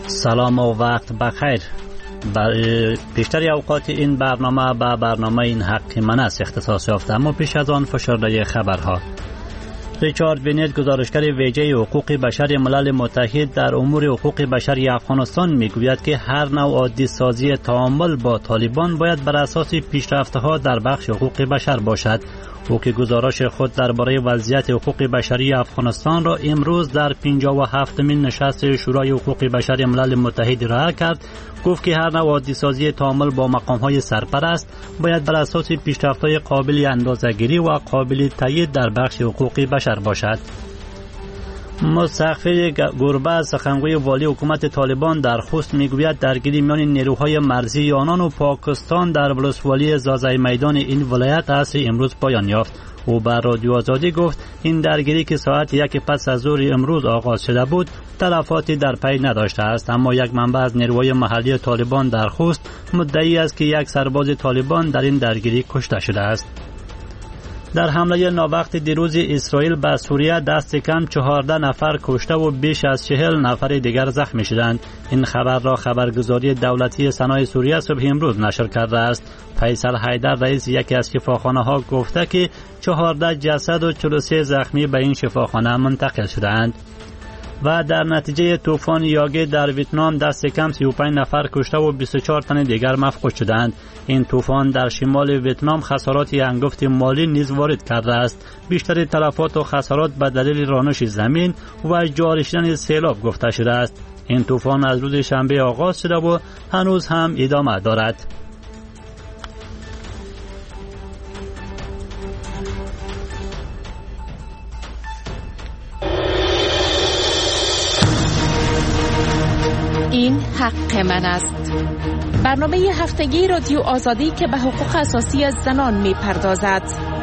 سلام و وقت بخیر. بیشتر اوقات این برنامه به برنامه این حق من است اختصاص یافته، اما پیش از آن فشرده خبرها. ریچارد بنت، گزارشگر ویژه حقوق بشر ملل متحد در امور حقوق بشری افغانستان میگوید که هر نوع عادی سازی تعامل با طالبان باید بر اساس پیشرفت‌ها در بخش حقوق بشر باشد. او که گزارش خود درباره وضعیت حقوق بشری افغانستان را امروز در 57مین نشست شورای حقوق بشر ملل متحد ارائه کرد، گفت که هر نوع عادی سازی تعامل با مقام‌های سرپرست باید بر اساس پیشرفت‌های قابل اندازه‌گیری و قابل تایید در بخش حقوق بشر باشد. مستغفر گربه، سخنگوی والی حکومت طالبان در خوست، میگوید درگیری میان نیروهای مرزی آنان و پاکستان در ولسوالی زازای میدان این ولایت عصر امروز پایان یافت. او بر رادیو آزادی گفت این درگیری که ساعت 1 پس از ظهر امروز آغاز شده بود تلفاتی در پی نداشته است، اما یک منبع از نیروهای محلی طالبان در خوست مدعی است که یک سرباز طالبان در این درگیری کشته شده است. در حمله ناوقت دیروز اسرائیل به سوریه دست کم 14 نفر کشته و بیش از 40 نفر دیگر زخمی شدند. این خبر را خبرگزاری دولتی سنای سوریه صبح امروز نشر کرده است. فیصل حیدر، رئیس یکی از شفاخانه‌ها، گفته که 14 جسد و 43 زخمی به این شفاخانه منتقل شدند. و در نتیجه طوفان یاگی در ویتنام دست کم 35 نفر کشته و 24 تن دیگر مفقود شدند. این طوفان در شمال ویتنام خسارات انگفت مالی نیز وارد کرده است. بیشتر تلفات و خسارات به دلیل رانش زمین و جاری شدن سیلاب گفته شده است. این طوفان از روز شنبه آغاز شده و هنوز هم ادامه دارد. این حق من است. برنامه هفتگی رادیو آزادی که به حقوق اساسی از زنان می پردازد.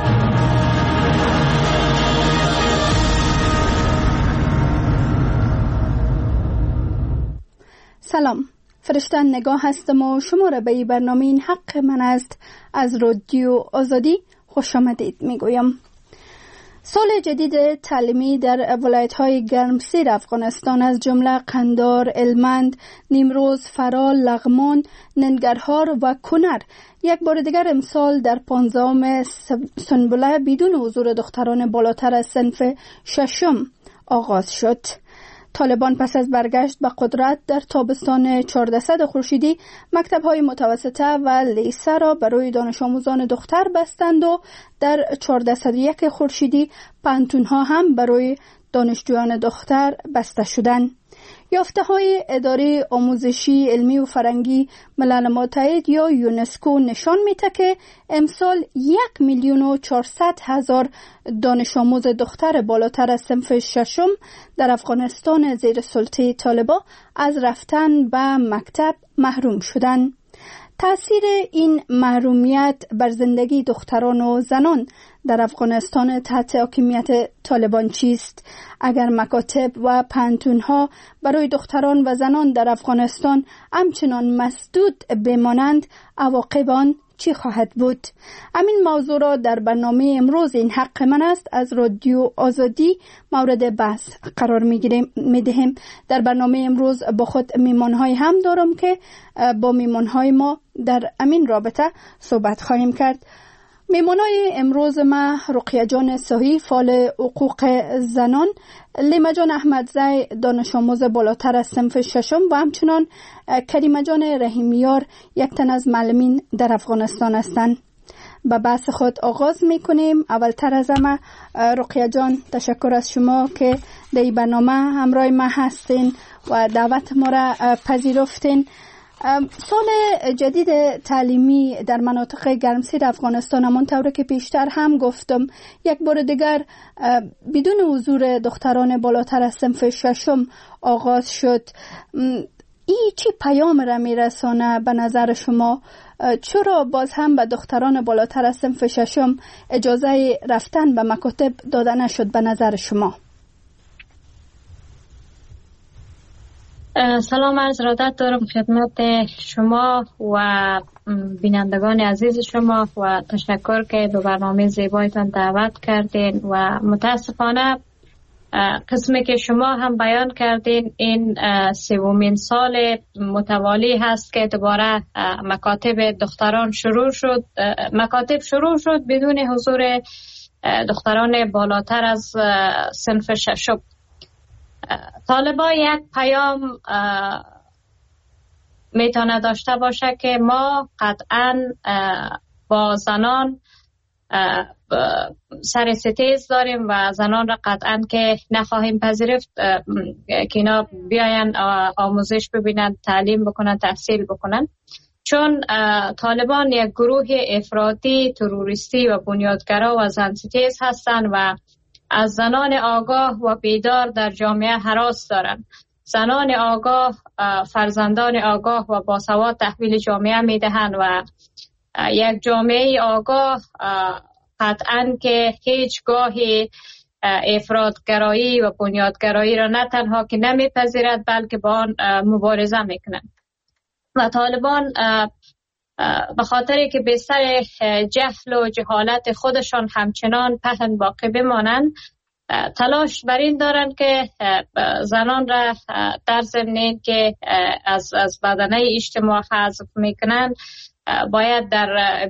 سلام، فرشته نگاه هستم و شما را به این برنامه این حق من است از رادیو آزادی خوش آمدید می گویم. سال جدید تعلیمی در ولایت‌های گرمسیر افغانستان از جمله قندار، هلمند، نیمروز، فرال، لغمان، ننگرهار و کنر یک بار دیگر امسال در 15 سنبله بدون حضور دختران بالاتر از صنف ششم آغاز شد. طالبان پس از برگشت به قدرت در تابستان 1400 خورشیدی مکتب‌های متوسطه و لیسه را برای دانش آموزان دختر بستند و در 1401 خورشیدی پانتون‌ها هم برای دانشجویان دختر بسته شدند. یافته‌های اداره آموزشی، علمی و فرهنگی ملل متحد یا یونسکو نشان می‌دهد که امسال 1,400,000 دانش آموز دختر بالاتر از صنف ششم در افغانستان زیر سلطه طالبان از رفتن به مکتب محروم شدند. تأثیر این محرومیت بر زندگی دختران و زنان در افغانستان تحت حاکمیت طالبان چیست؟ اگر مکاتب و پانتون‌ها برای دختران و زنان در افغانستان همچنان مسدود بمانند، عواقب آن چی خواهد بود؟ همین موضوع را در برنامه امروز این حق من است از رادیو آزادی مورد بحث قرار می‌دهیم. در برنامه امروز با خود میمان‌های هم دارم که با میمان‌های ما در همین رابطه صحبت خواهیم کرد. میمانای امروز ما رقیه جان صحیح، فعال حقوق زنان، لیما جان احمدزی، دانش آموز بالاتر از صنف ششم و همچنان کریمه جان رحیمیار، یک تن از معلمین در افغانستان هستند. به بحث خود آغاز میکنیم. اولتر از همه رقیه جان، تشکر از شما که در این برنامه همراه ما هستین و دعوت ما را پذیرفتین. سال جدید تعلیمی در مناطق گرمسیر افغانستان همانطور که پیشتر هم گفتم یک بار دیگر بدون حضور دختران بالاتر از صنف ششم آغاز شد. این چی پیام را میرسانه به نظر شما؟ چرا باز هم به دختران بالاتر از صنف ششم اجازه رفتن به مکاتب داده نشد به نظر شما؟ سلام، عرض ارادت دارم خدمت شما و بینندگان عزیز شما و تشکر که به برنامه زیبایتان دعوت کردین و متاسفانه قسمی که شما هم بیان کردین این سومین سال متوالی هست که دوباره مکاتب دختران مکاتب شروع شد بدون حضور دختران بالاتر از صنف ششم. طالبا یک پیام میتونه داشته باشه که ما قطعا با زنان سر ستیز داریم و زنان را قطعا که نخواهیم پذیرفت که اینا بیاین آموزش ببینن، تعلیم بکنن، تحصیل بکنن، چون طالبان یک گروه افراطی، تروریستی و بنیادگرا و زن ستیز هستند و از زنان آگاه و بیدار در جامعه هراس دارند. زنان آگاه فرزندان آگاه و باسواد تحویل جامعه میدهند و یک جامعه آگاه قطعاً که هیچگاهی افراطگرایی و بنیادگرایی را نه تنها که نمیپذیرد بلکه با آن مبارزه میکنند. و طالبان به خاطر که به سر جهل و جهالت خودشان همچنان پهن باقی بمانند، تلاش بر این دارند که زنان را در ضمن این که از بدنه اجتماع حذف میکنند باید در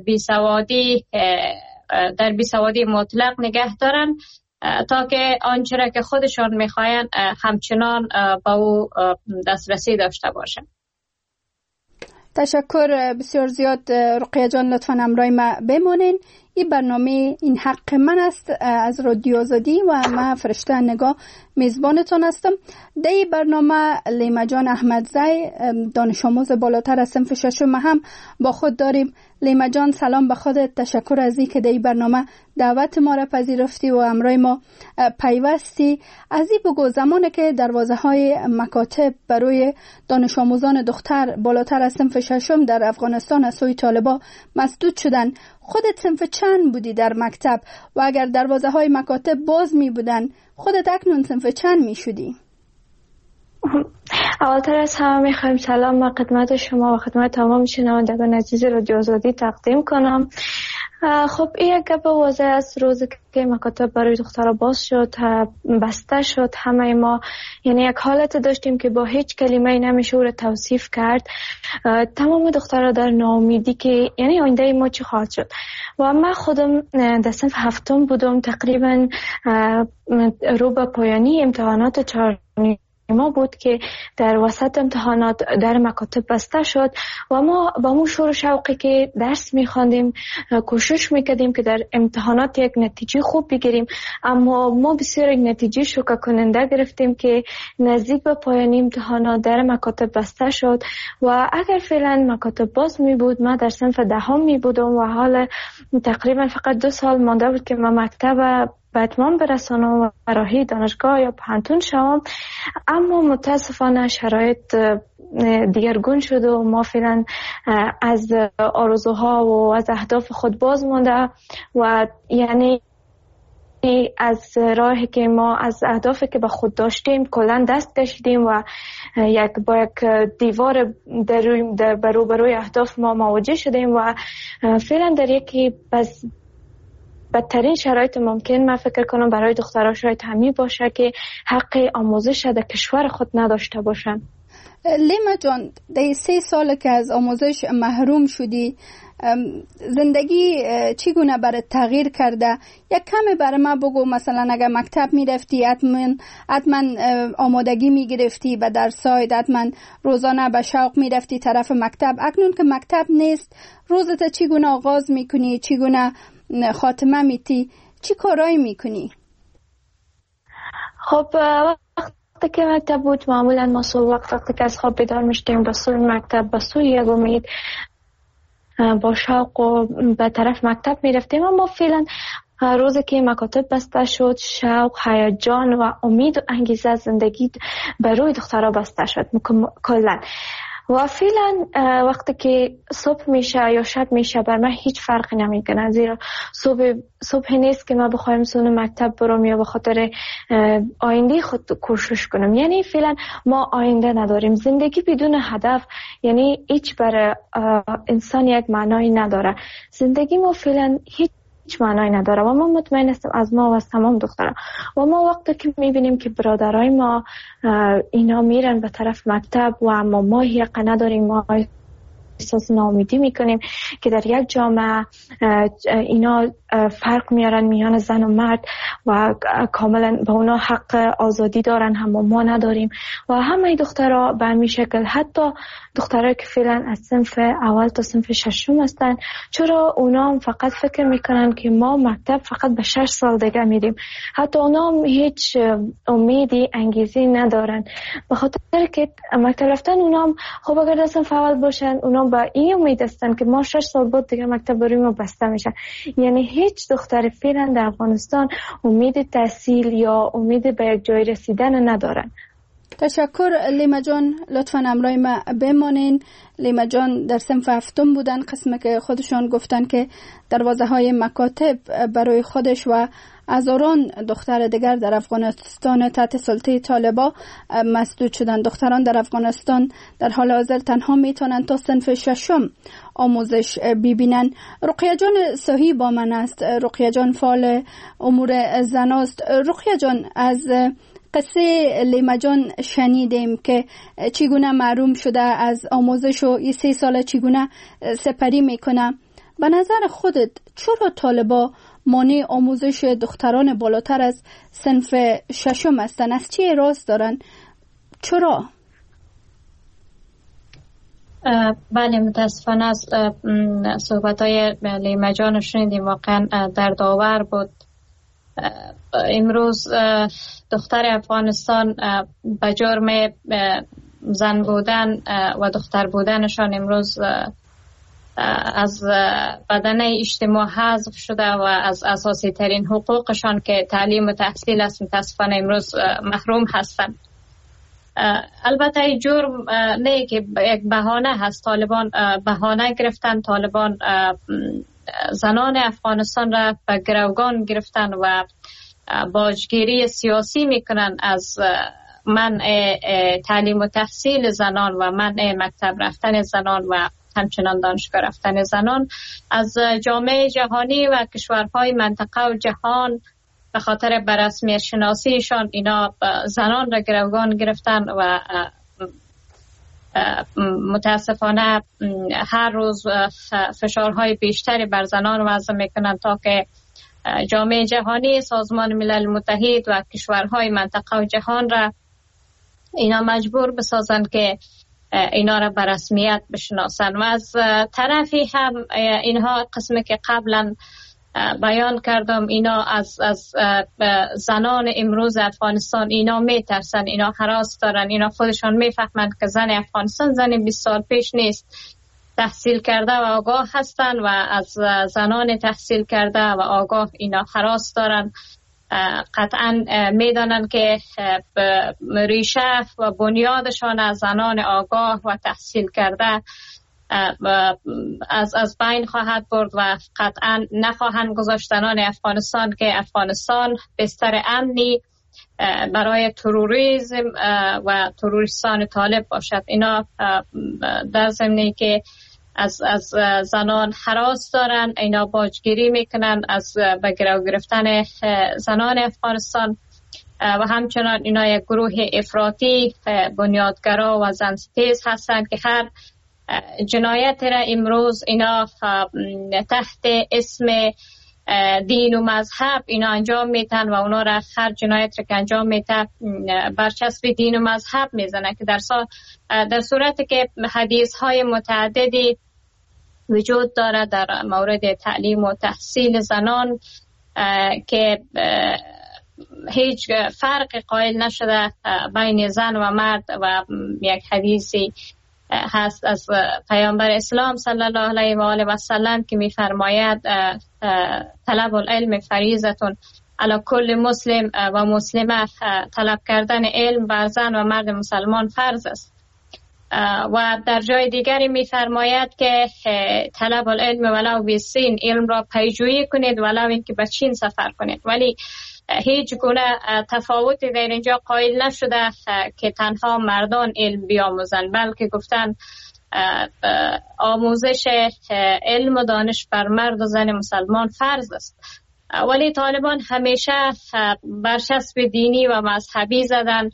بیسوادی مطلق نگه دارن تا که آنچه را که خودشان میخواین همچنان با او دسترسی داشته باشن. تشکر بسیار زیاد رقیه جان، لطفاً همراه ما بمانین. این برنامه این حق من است از رادیو آزادی و من فرشته نگاه میزبانتون هستم. در این برنامه لیما جان احمدزی دانش آموز بالاتر از صنف ششم هم با خود داریم. لیما جان سلام به خودت، تشکر از این که در این برنامه دعوت ما را پذیرفتی و همراه ما پیوستی. از این بگو، زمانی که دروازه های مکاتب برای دانش آموزان دختر بالاتر از صنف ششم در افغانستان از سوی طالبان مسدود شدن، خودت صنف چند بودی در مکتب و اگر دروازه های مکاتب باز می بودن خودت اکنون صنف چند می شدی؟ اولتر از همه میخوایم سلام و خدمت شما و خدمت تمام شنوندگان عزیز رادیو آزادی تقدیم کنم. خب این یک گپ واضح از روزی که مکاتب برای دخترها باز شد، بسته شد، همه ما یعنی یک حالت داشتیم که با هیچ کلمه نمیشه او را توصیف کرد. تمام دخترها در ناامیدی که یعنی آینده ما چی خواهد شد. و من خودم در صنف هفتم بودم، تقریبا رو به پایانی امتحانات 4 ما بود که در وسط امتحانات در مکاتب بسته شد و ما با مو شور و شوقی که درس می‌خواندیم کوشش می‌کردیم که در امتحانات یک نتیجه خوب بگیریم، اما ما بسیار یک نتیجه شوکه کننده گرفتیم که نزدیک به پایان امتحانات در مکاتب بسته شد و اگر فعلا مکاتب باز می بود ما در صنف 10 می بودم و حال تقریبا فقط 2 سال مانده بود که من مکتب به اتمام برسانم و راهی دانشگاه یا پانتون شوم. اما متاسفانه شرایط دیگرگون شد و ما فعلا از آرزوها و از اهداف خود باز مانده و یعنی از راهی که ما از اهدافی که به خود داشتیم کلا دست کشیدیم و با یک دیوار در روبروی اهداف ما مواجه شدیم و فعلا در یکی بدترین شرایط ممکن من فکر کنم برای دخترها شاید همین باشه که حق آموزش در کشور خود نداشته باشن. لیما جان، در 3 سال که از آموزش محروم شدی، زندگی چگونه برات تغییر کرده؟ یک کمی برای ما بگو. مثلا اگر مکتب میرفتی حتما آمادگی میگرفتی به درس‌های، حتما روزانه به شوق میرفتی طرف مکتب. اکنون که مکتب نیست، روزت چگونه آغاز میکنی؟ چگونه خاتمه میتی؟ چی کارایی میکنی؟ خب وقتی که مکتب بود معمولا ما صبح وقتی که از خواب بیدار میشدیم به سوی مکتب، به سوی یک امید با شوق و به طرف مکتب میرفتیم. اما فعلا روزی که مکاتب بسته شد، شوق، هیجان و امید و انگیزه زندگی برای دخترها بسته شد کلا. و فعلا وقتی که صبح میشه یا شب میشه بر من هیچ فرقی نمیکنه، زیرا صبح نیست که من بخوایم سون مکتب برم یا به خاطر آینده خود کوشش کنم. یعنی فعلا ما آینده نداریم. زندگی بدون هدف یعنی هیچ برای انسان یک معنایی نداره. زندگی ما فعلا هیچ هیچ معنایی نداره و ما مطمئن هستم از ما و از تمام دختران. و ما وقتی که میبینیم که برادرای ما اینا میرن به طرف مکتب و اما ما حق نداریم، ما احساس ناامیدی میکنیم که در یک جامعه اینا فرق میارن میان زن و مرد و کاملا به اونا حق آزادی دارن هم ما نداریم. و همه دخترها به همین شکل، حتی دخترها که فعلا از صنف اول تا صنف ششم هستن، چرا اونا هم فقط فکر میکنن که ما مکتب فقط به 6 سال دیگه میریم، حتی اونا هم هیچ امیدی انگیزی ندارن به خاطر که مکتب رفتن اونا هم خب اگر در صنف اول باشن اونا با این امید هستن که ما 6 سال بعد دیگه مکتب بریم و بسته میشن. یعنی هیچ دختر فعلا در افغانستان امید تحصیل یا امید به یک جای رسیدن ندارن. تشکر لیما جان، لطفاً همراه ما بمانین. لیما جان در صنف 7 بودن، قسمی که خودشان گفتن که دروازه های مکاتب برای خودش و هزاران دختر دیگر در افغانستان تحت سلطه طالبان مسدود شدن. دختران در افغانستان در حال حاضر تنها میتونن تا صنف 6 آموزش ببینن. رقیه جان صحیح با من است. رقیه جان فعال امور زناست. رقیه جان، از قصه لیما جان شنیدیم که چگونه محروم شده از آموزش و 3 ساله چگونه سپری میکنه. به نظر خودت چرا طالبان مانع آموزش دختران بالاتر از صنف 6 هستن؟ از چی اعتراض دارن؟ چرا؟ بله، متاسفانه از صحبت‌های لیما جان شنیدیم، واقعا دردآور بود. امروز دختر افغانستان به جرم زن بودن و دختر بودنشان امروز از بدنه اجتماع حذف شده و از اساسی ترین حقوقشان که تعلیم و تحصیل است متاسفانه امروز محروم هستند. البته جرم نه که یک بهانه هست. طالبان بهانه گرفتن، طالبان زنان افغانستان را به گروگان گرفتن و باجگیری سیاسی میکنن از منع تعلیم و تحصیل زنان و منع مکتب رفتن زنان و همچنان دانشگاه رفتن زنان از جامعه جهانی و کشورهای منطقه و جهان به خاطر بررسمیت شناسیشان اینا زنان را گروگان گرفتن و متاسفانه هر روز فشارهای بیشتری بر زنان وضع میکنن تا که جامعه جهانی، سازمان ملل متحد و کشورهای منطقه و جهان را اینا مجبور بسازن که اینا را به رسمیت بشناسن. و از طرفی هم اینها قسمی که قبلا بیان کردم، اینا از زنان امروز افغانستان اینا میترسن، اینا هراس دارن، اینا خودشان میفهمند که زن افغانستان زن 20 سال پیش نیست، تحصیل کرده و آگاه هستن و از زنان تحصیل کرده و آگاه اینا هراس دارن. قطعا میدانن که ریشه و بنیادشان از زنان آگاه و تحصیل کرده از بین خواهد برد و قطعا نخواهند گذاشت زنان افغانستان که افغانستان بستر امنی برای تروریسم و تروریستان طالب باشد. اینا در ضمنی که از زنان هراس دارن، اینا باجگیری میکنن از به گرو گرفتن زنان افغانستان و همچنان اینا یک گروه افراطی بنیادگرا و زنستیز هستند که هر جنایت را امروز اینا تحت اسم دین و مذهب اینا انجام میتن و اونا را هر جنایت را که انجام میتن برچسب دین و مذهب میزنن که در صورتی که حدیث های متعددی وجود داره در مورد تعلیم و تحصیل زنان که هیچ فرق قائل نشده بین زن و مرد و یک حدیثی هست از پیامبر اسلام صلی الله علیه و آله و سلم که می‌فرماید طلب العلم فریضة علی کل مسلم و مسلمه، طلب کردن علم بر زن و مرد مسلمان فرض است. و در جای دیگری می‌فرماید که طلب العلم ولو بالصین، علم را پیجویی کنید ولو اینکه به چین سفر کنید. ولی هیچ گونه تفاوتی در اینجا قائل نشده که تنها مردان علم بیاموزند، بلکه گفتن آموزش علم و دانش بر مرد و زن مسلمان فرض است، ولی طالبان همیشه برچسب دینی و مذهبی زدن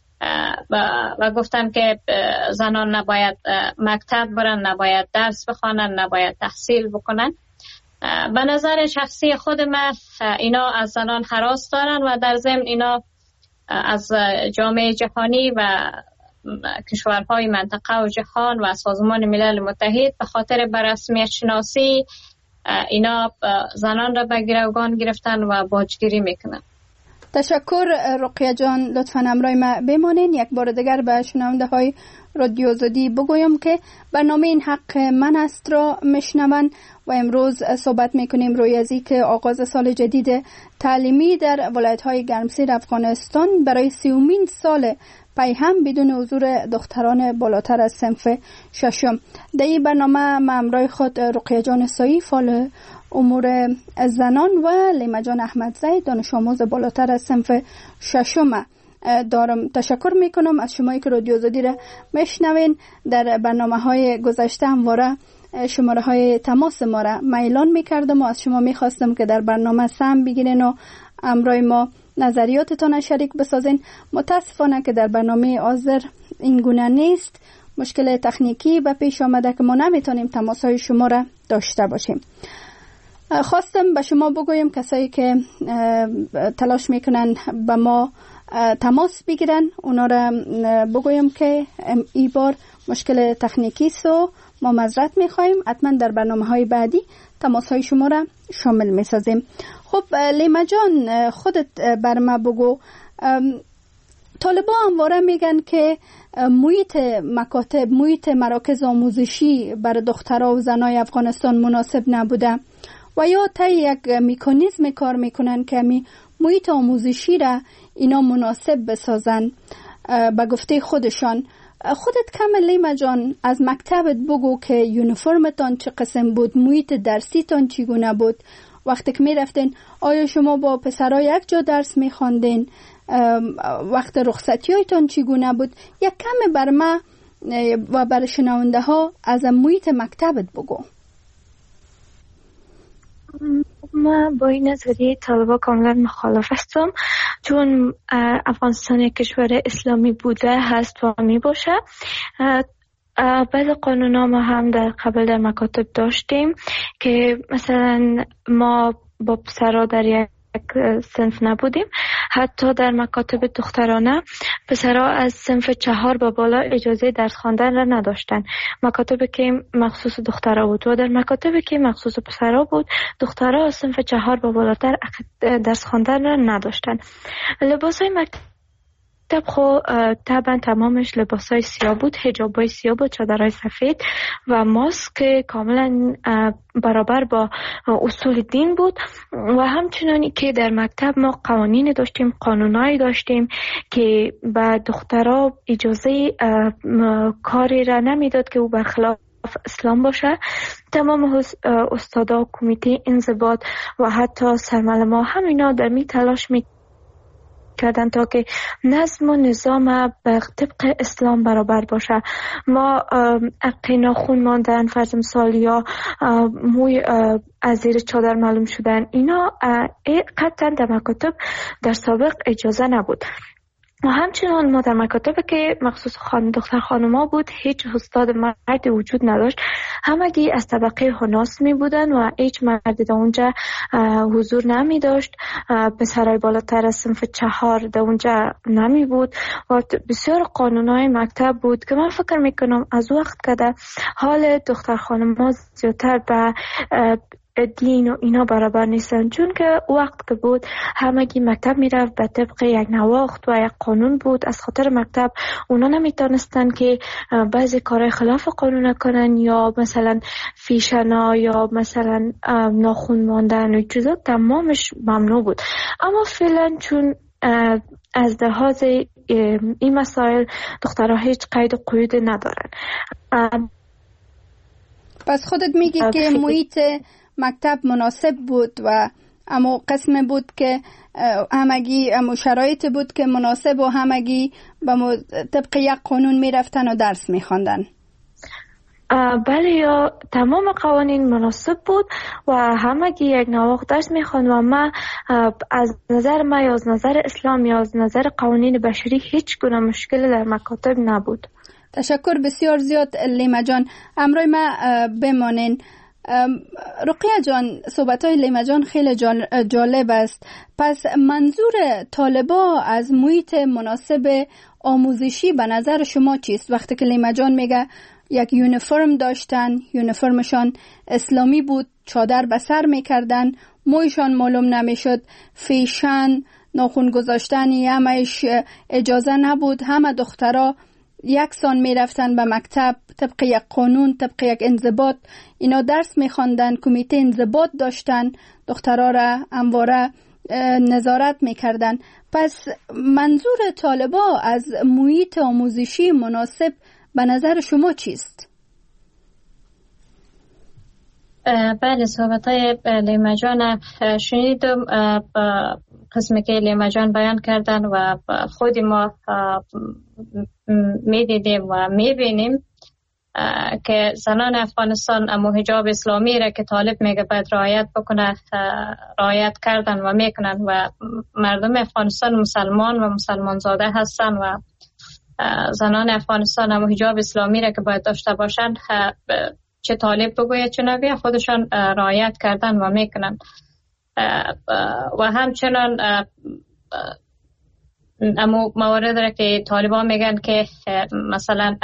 و گفتن که زنان نباید مکتب برن، نباید درس بخوانن، نباید تحصیل بکنن. به نظر شخصی خود من اینا از زنان هراس دارن و در ضمن اینا از جامعه جهانی و کشورهای منطقه و جهان و سازمان ملل متحد به خاطر بررسمیت شناسی اینا زنان را به گروگان گرفتن و باجگیری میکنن. تشکر رقیه جان، لطفاً همراه ما بمانین. یک بار دیگر به شنونده های رادیو آزادی بگویم که برنامه این حق من است را میشنوند و امروز صحبت میکنیم روی ازی که آغاز سال جدید تعلیمی در ولایت های گرمسیر افغانستان برای 30مین سال پی هم بدون حضور دختران بالاتر از صنف ششم. در این برنامه ما همراه خود رقیه جان سایی فعال امور زنان و لیما جان احمدزی دانش آموز بالاتر از صنف ششم دارم. تشکر میکنم از شمایی که رادیو آزادی را میشنوین. در برنامه های گذشته همواره شماره های تماس ما را اعلان میکردم و از شما میخواستم که در برنامه سهم بگیرین و همراه ما نظریاتتان شریک بسازین. متاسفانه که در برنامه حاضر این گونه نیست، مشکل تکنیکی به پیش آمده که ما نمیتونیم تماس های شما را داشته باشیم. خواستم به شما بگویم کسایی که تلاش میکنن به ما تماس بگیرن اونا را بگویم که این بار مشکل تکنیکی سو ما معذرت میخوایم. حتما در برنامه های بعدی تماس های شما را شامل میسازیم. خب لیما جان، خودت بر ما بگو، طالبان همواره میگن که محیط مکاتب، محیط مراکز آموزشی برای دخترها و زنای افغانستان مناسب نبوده و یا تا یک مکانیزم کار میکنن که محیط آموزشی را اینا مناسب بسازن به گفته خودشان. خودت کم لیما جان از مکتبت بگو که یونیفرمتان چه قسم بود، محیط درسیتان چگونه بود، وقتی که میرفتین آیا شما با پسرها یک جا درس میخواندین، وقت رخصتی هایتان چگونه بود؟ یک کم بر ما و بر شنونده ها از محیط مکتبت بگو. من با این نظریه طالبا کاملا مخالف هستم، چون افغانستان کشور اسلامی بوده هست و می باشه. بعض قانونا ما هم در قبل در مکاتب داشتیم که مثلا ما با پسرها در یک صنف نبودیم. حتی در مکاتب دخترانه پسرها از صنف 4 به بالا اجازه درس خواندن را نداشتن. مکاتب که مخصوص دخترها بود و در مکاتب که مخصوص پسرها بود دخترها از صنف 4 به بالاتر درس خواندن را نداشتن. لباسای مکتب خب طبعا تمامش لباسای سیاه بود، حجابای سیاه بود، چادرای سفید و ماسک کاملا برابر با اصول دین بود. و همچنانی که در مکتب ما قوانین داشتیم، قانونایی داشتیم که به دخترها اجازه کاری را نمیداد که او برخلاف اسلام باشه. تمام استادا، کمیته انضباط و حتی سرمعلم‌ها همینا در می تلاش می کردن تا که نظم و نظام به طبق اسلام برابر باشه. ما ناخن ماندن، فرض مثال یا موی از زیر چادر معلوم شدن، اینا قطعا در مکاتب در سابق اجازه نبود. و همچنان ما در مکاتب که مخصوص دختر خانوما بود هیچ استاد مرد وجود نداشت، همگی از طبقه هناس می بودن و هیچ مرد در اونجا حضور نمی داشت. پسرای بالاتر از صنف 4 در اونجا نمی بود و بسیار قانونای مکتب بود که من فکر می کنم از وقت که در حال دختر خانوما زیادتر به دین و اینا برابر نیستن، چون که وقت که بود همگی مکتب میرفت به طبق یک نواخت و یک قانون بود. از خاطر مکتب اونا نمیتونستن که بعضی کارهای خلاف قانون کنن یا مثلا فیشنا یا مثلا ناخن ماندن و چیزا تمامش ممنوع بود. اما فعلا چون از لحاظ این مسائل دخترها هیچ قید و قیود ندارن. پس خودت میگی که محیط مکتب مناسب بود و اما قسم بود که همگی شرایط بود که مناسب و همگی طبق یک قانون میرفتن و درس میخواندن. بله، یا تمام قوانین مناسب بود و همه که یک نواخت درس میخوان و ما از نظر ما یا از نظر اسلام یا از نظر قوانین بشری هیچ گونه مشکلی در مکاتب نبود. تشکر بسیار زیاد لیما جان. امروز ما بمانین. رقیه جان، صحبت‌های لیما جان خیلی جالب است. پس منظور طالبا از محیط مناسب آموزشی به نظر شما چیست؟ وقتی که لیما جان میگه یک یونیفرم داشتن، یونیفرمشان اسلامی بود، چادر به سر میکردن، مویشان معلوم نمیشد، فیشن، ناخن گذاشتن همش اجازه نبود، همه دخترها یکسان میرفتن به مکتب طبق یک قانون، طبق یک انضباط اینا درس میخواندن، کمیته انضباط داشتن، دخترها را همواره نظارت میکردن. پس منظور طالبا از محیط آموزشی مناسب به نظر شما چیست؟ بله، صحبت‌های لیما جان شنیدم. قسمی که لیما جان بیان کردن و خود ما میدیدیم و میبینیم که زنان افغانستان اما حجاب اسلامی را که طالب میگه باید رعایت بکنه رعایت کردن و میکنن و مردم افغانستان مسلمان و مسلمان زاده هستن و زنان افغانستان اما حجاب اسلامی را که باید داشته باشن چه طالب بگوید چه نگوید خودشان رعایت کردن و میکنن. و همچنان اما موارد را که طالبان میگن که مثلا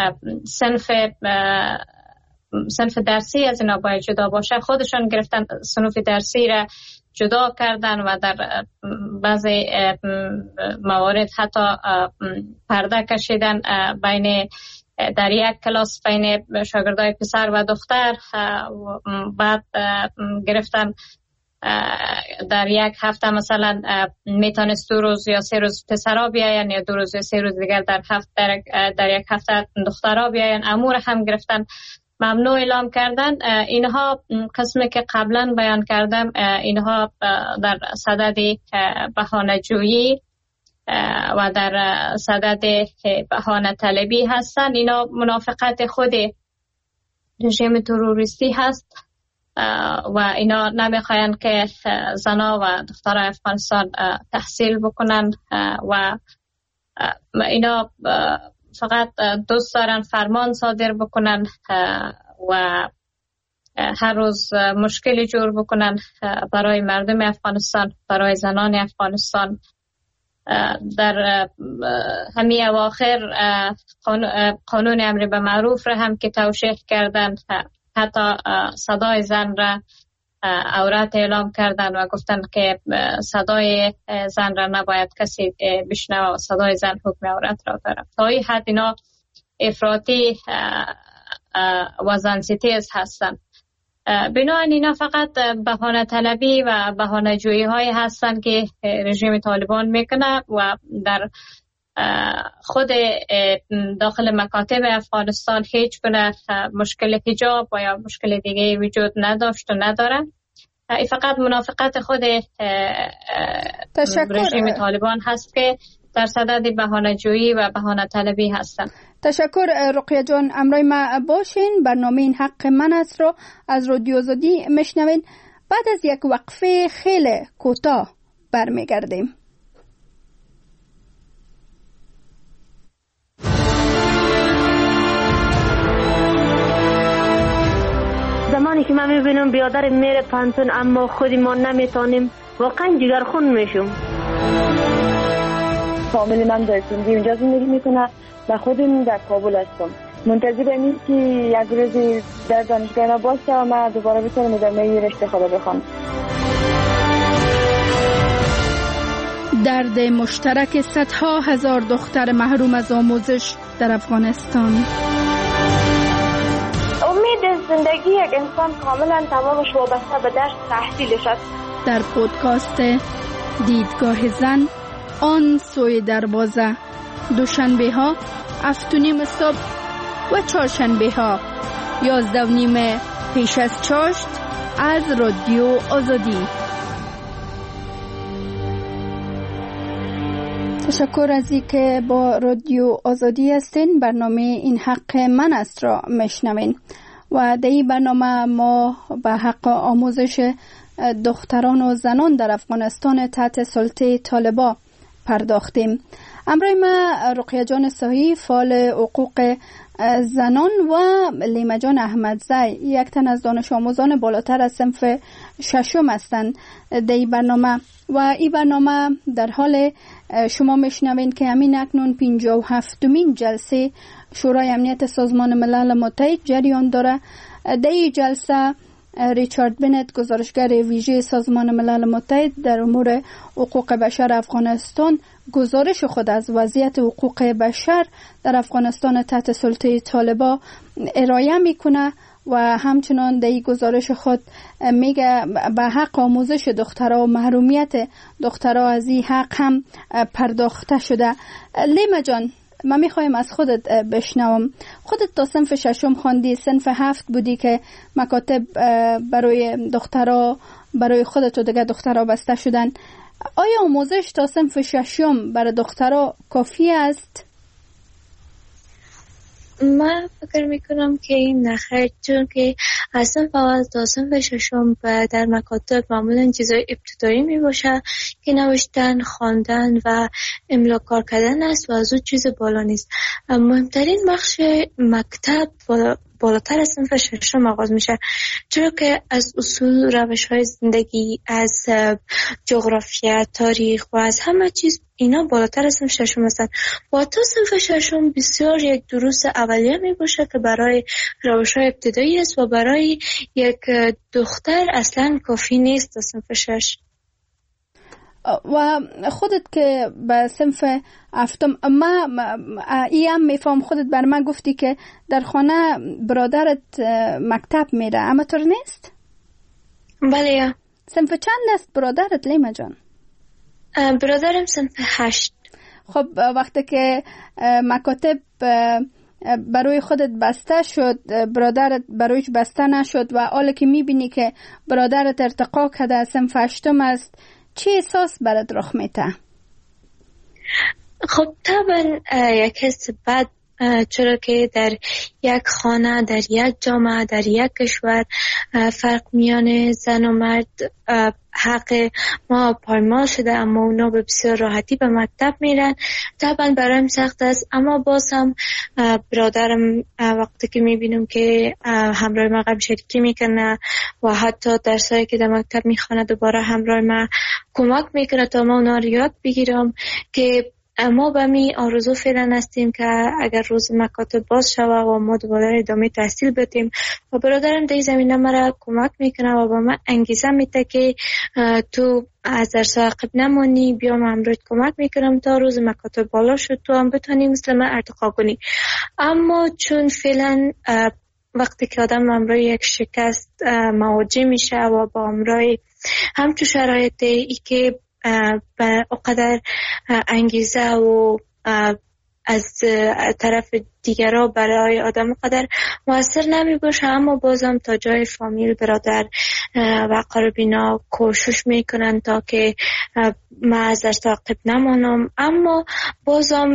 صنف درسی از اینا باید جدا باشه، خودشان گرفتن صنف درسی را جدا کردن و در بعضی موارد حتی پرده کشیدن بین در یک کلاس بین شاگردای پسر و دختر. بعد گرفتن در یک هفته مثلا میتونست 2 روز یا 3 روز پسرها بیاین یا 2 روز یا 3 روز دیگر در یک هفته دخترها بیاین. امور هم گرفتن ممنوع اعلام کردن. اینها قسمی که قبلا بیان کردم اینها در صدد بهانه‌جویی و در صدد بهانه طلبی هستند. اینا منافقت خود رژیم تروریستی هست و اینا نمیخواین که زنا و دختران افغانستان تحصیل بکنن و اینا فقط دوست دارن فرمان صادر بکنن و هر روز مشکلی جور بکنن برای مردم افغانستان، برای زنان افغانستان. در همین اواخر قانون امر به معروف را هم که توشیح کردن، حتی صدای زن را عورت اعلام کردن و گفتن که صدای زن را نباید کسی بشنوه و صدای زن حکم عورت را داره. تا این حد اینا افراطی و زن‌ستیز هستن. بنابراین اینا فقط بهانه طلبی و بهانه جویی های هستن که رژیم طالبان میکنه و در خود داخل مکاتب افغانستان هیچ گونه مشکل حجاب و یا مشکل دیگه وجود نداشت و نداره. این فقط منافقت خود رژیم طالبان هست که در صدد بهانه جویی و بهانه طلبی هستن. تشکر رقیه جان. امروز ما باشین. برنامه این حق من است رو از رادیو آزادی میشنوین. بعد از یک وقفه خیلی کوتاه برمیگردیم. زمانی که من میبینم بیادر میره پانتون اما خودی ما نمیتونیم، واقعا جگرخون میشم. فامیلی من در سندی اونجا زندگی میکنه و خودم در کابل هستم. منتظر اینیم که یک روزی در دانشگاه باشه و من دوباره بتونم ادامه رشته خود بخوام. درد مشترک صدها هزار دختر محروم از آموزش در افغانستان. امید زندگی یک انسان کاملا تمامش وابسته به درس تحصیلش است. در پودکاست دیدگاه زن آن سوی دروازه، دوشنبه ها 7:30 صبح و چهارشنبه ها 11:30 پیش از چاشت از رادیو آزادی. تشکر از اینکه با رادیو آزادی هستین. برنامه این حق من است را میشنوین. و در این برنامه ما به حق آموزش دختران و زنان در افغانستان تحت سلطه طالبان پرداختیم. همراه ما رقیه جان صحیح فعال حقوق زنان و لیما جان احمدزی یک تن از دانش آموزان بالاتر از صنف ششم هستند در این برنامه. و این برنامه در حال شما میشنوین که همین اکنون 57مین جلسه شورای امنیت سازمان ملل متحد جریان داره. در این جلسه ریچارد بنت گزارشگر ویژه سازمان ملل متحد در امور حقوق بشر افغانستان گزارش خود از وضعیت حقوق بشر در افغانستان تحت سلطه طالبان ارائه میکنه و همچنان در این گزارش خود میگه به حق آموزش دخترها و محرومیت دخترها از این حق هم پرداخته شده. لیما جان، ما میخوایم از خودت بشنوم. خودت تا صنف ششم خواندی، صنف 7 بودی که مکاتب برای دخترها برای خودت و دیگه دخترها بسته شدن. آیا آموزش تا صنف ششم برای دخترها کافی است؟ من فکر میکنم که این نخیر، چون که از صنف اول تا صنف ششم در مکاتب معمولا چیزای ابتدایی میباشه که نوشتن، خواندن و املا کار کردن است و از اون چیز بالا نیست. مهمترین بخش مکتب بالاتر از صنف ششم آغاز میشه، چرا که از اصول، روش‌های زندگی، از جغرافیا، تاریخ و از همه چیز اینا بالاتر از صنف ششم هستن. و تا صنف ششم بسیار یک دروس اولیه می باشه که برای روش‌های ابتدایی است و برای یک دختر اصلا کافی نیست تا صنف شش. و خودت که به صنف هفتم، ما ایم میفهم خودت بر من گفتی که در خانه برادرت مکتب میره، اما طور نیست؟ بله. صنف چند است برادرت لیما جان؟ برادرم صنف 8. خب وقتی که مکاتب برای خودت بسته شد، برادرت برایش بسته نشد و حالا که میبینی که برادرت ارتقا کرده صنف 8 است، چه احساس برات رخ میده؟ خب طبعا یک حس بد، چرا که در یک خانه، در یک جامعه، در یک کشور فرق میان زن و مرد حق ما پایمال شده، اما اونا به بسیار راحتی به مکتب میرن. طبعا برایم سخت است، اما باز هم برادرم وقتی که میبینم که همراه ما قبل شریکی میکنه و حتی درسایی که در مکتب میخونه دوباره همراه ما کمک میکنه تا ما اونا رو یاد بگیرم، که ما به می آرزو فعلا هستیم که اگر روز مکاتب باز شود و ما دوباره ادامه تحصیل بدیم. و برادرم در این زمینه مرا کمک میکنه و با من انگیزه میده که تو از درس عقب نمانی، بیا من امروز کمک میکنم تا روز مکاتب بالا شد تو هم بتونی مثل من ارتقا کنی. اما چون فعلا وقتی که آدم امروز یک شکست مواجه میشه و با امروز همچون شرایط ای که به اقدر انگیزه و از طرف دیگرها برای آدم قدر موثر نمی باشه، اما بازم تا جای فامیل، برادر و قربینا کوشش میکنن تا که من از درس عقب نمانم، اما بازم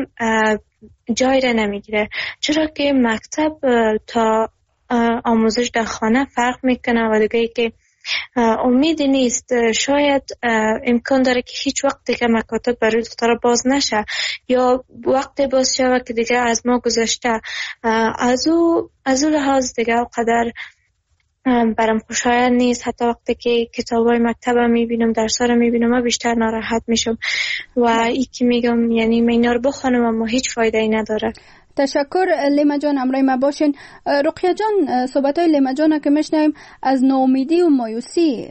جای را نمیگیره، چرا که مکتب تا آموزش در خانه فرق میکنه و دیگه که امیدی نیست. شاید امکان داره که هیچ وقت دیگه مکاتب برای دخترها باز نشه یا وقتی باز شود که دیگه از ما گذشته. از او لحاظ دیگه قدر برام خوشایند نیست. حتی وقتی که کتابای مکتب میبینم، درس‌ها رو میبینم، من بیشتر ناراحت میشم و ای که میگم یعنی من اینا رو بخونم اما هیچ فایده ای نداره. تشکر لیما جان، امرای ما باشین. رقیه جان، صحبتای لیما جان که میشنویم از ناامیدی و مایوسی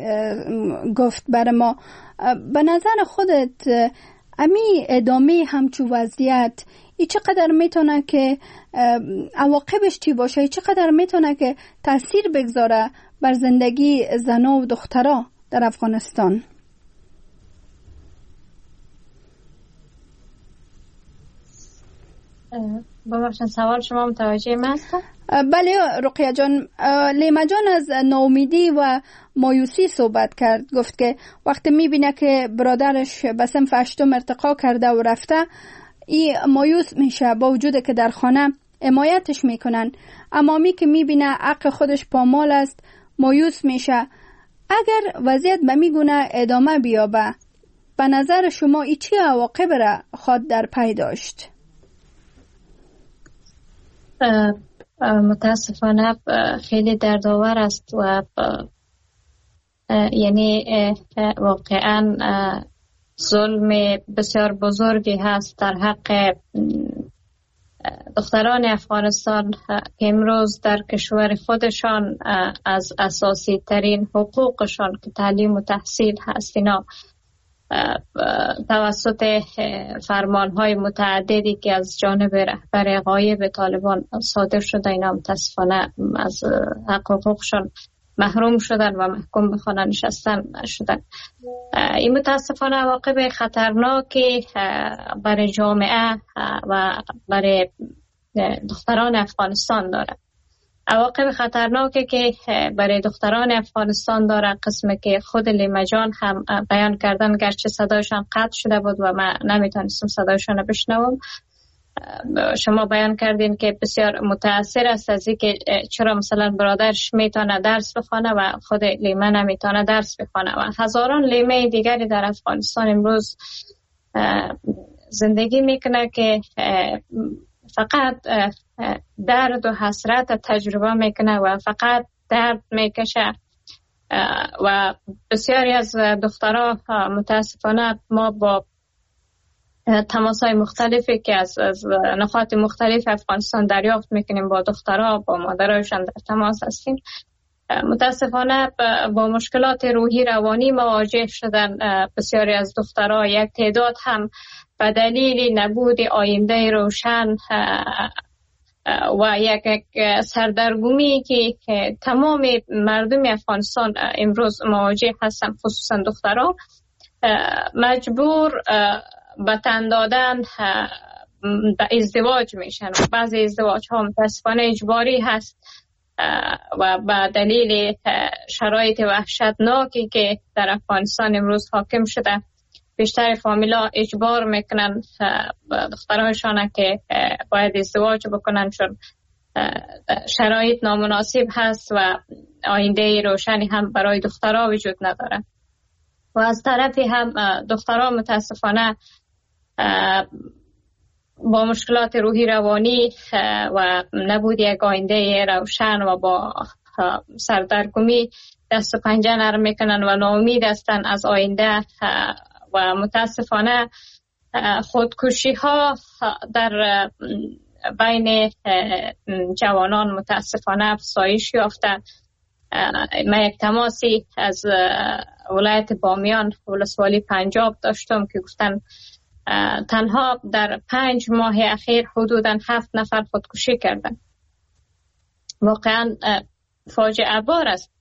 گفت بر ما. به نظر خودت امی ادامه همچو وضعیت ای چقدر میتونه که عواقبش چی باشه؟ ای چقدر میتونه که تاثیر بگذاره بر زندگی زنا و دخترها در افغانستان؟ ببخشید سوال شما متوجه من است؟ بله رقیه جان، لیما جان از ناامیدی و مایوسی صحبت کرد. گفت که وقتی میبینه که برادرش به صنف 8 ارتقا کرده و رفته، این مایوس میشه با وجود که در خانه حمایتش میکنن. امامی که میبینه حق خودش پامال است مایوس میشه. اگر وضعیت به میگونه ادامه بیابه، به نظر شما ای چی عواقب را خود در پی داشت؟ متاسفانه خیلی دردآور است و یعنی واقعا ظلم بسیار بزرگی هست در حق دختران افغانستان که امروز در کشور خودشان از اساسی ترین حقوقشان که تعلیم و تحصیل هست، اینا توسط فرمانهای متعددی که از جانب رهبر غایب طالبان صادر شده، اینا متاسفانه از حقوقشان محروم شدن و محکوم به خانه نشستن شدن. این متاسفانه عواقب خطرناکی برای جامعه و برای دختران افغانستان داره. عواقب خطرناکی که برای دختران افغانستان داره قسمی که خود لیما جان هم بیان کردن، گرچه صدایشان قطع شده بود و من نمیتونستم صدایشان رو بشنوم. شما بیان کردین که بسیار متاثر است از اینکه چرا مثلا برادرش میتونه درس بخونه و خود لیما نمیتونه درس بخونه و هزاران لیمه دیگری در افغانستان امروز زندگی میکنه که فقط درد و حسرت تجربه میکنه و فقط درد میکشه و بسیاری از دخترها متاسفانه ما با تماس‌های مختلفی که از نقاط مختلف افغانستان دریافت میکنیم با دخترها، با مادرایشان در تماس هستیم، متاسفانه با مشکلات روحی روانی مواجه شدن. بسیاری از دخترها، یک تعداد هم به دلیل نبود آینده روشن و یک سردرگمی که تمام مردم افغانستان امروز مواجه هستند، خصوصا دخترها، مجبور به تن دادن به ازدواج میشن. بعضی ازدواج ها متاسفانه اجباری هست و به دلیل شرایط وحشتناکی که در افغانستان امروز حاکم شده، بیشتر فامیلا اجبار میکنن دخترهاشان که باید ازدواج بکنن چون شرایط نامناسب هست و آینده روشنی هم برای دخترها وجود نداره. و از طرفی هم دخترها متاسفانه با مشکلات روحی روانی و نبود یک آینده روشن و با سردرگمی دست و پنجه نرم میکنن و ناامید هستن از آینده و متاسفانه خودکشی ها در بین جوانان متاسفانه افزایش یافته. من یک تماسی از ولایت بامیان ولسوالی پنجاب داشتم که گفتن تنها در 5 ماه اخیر حدوداً 7 نفر خودکشی کردن. واقعا فاجعه بار است.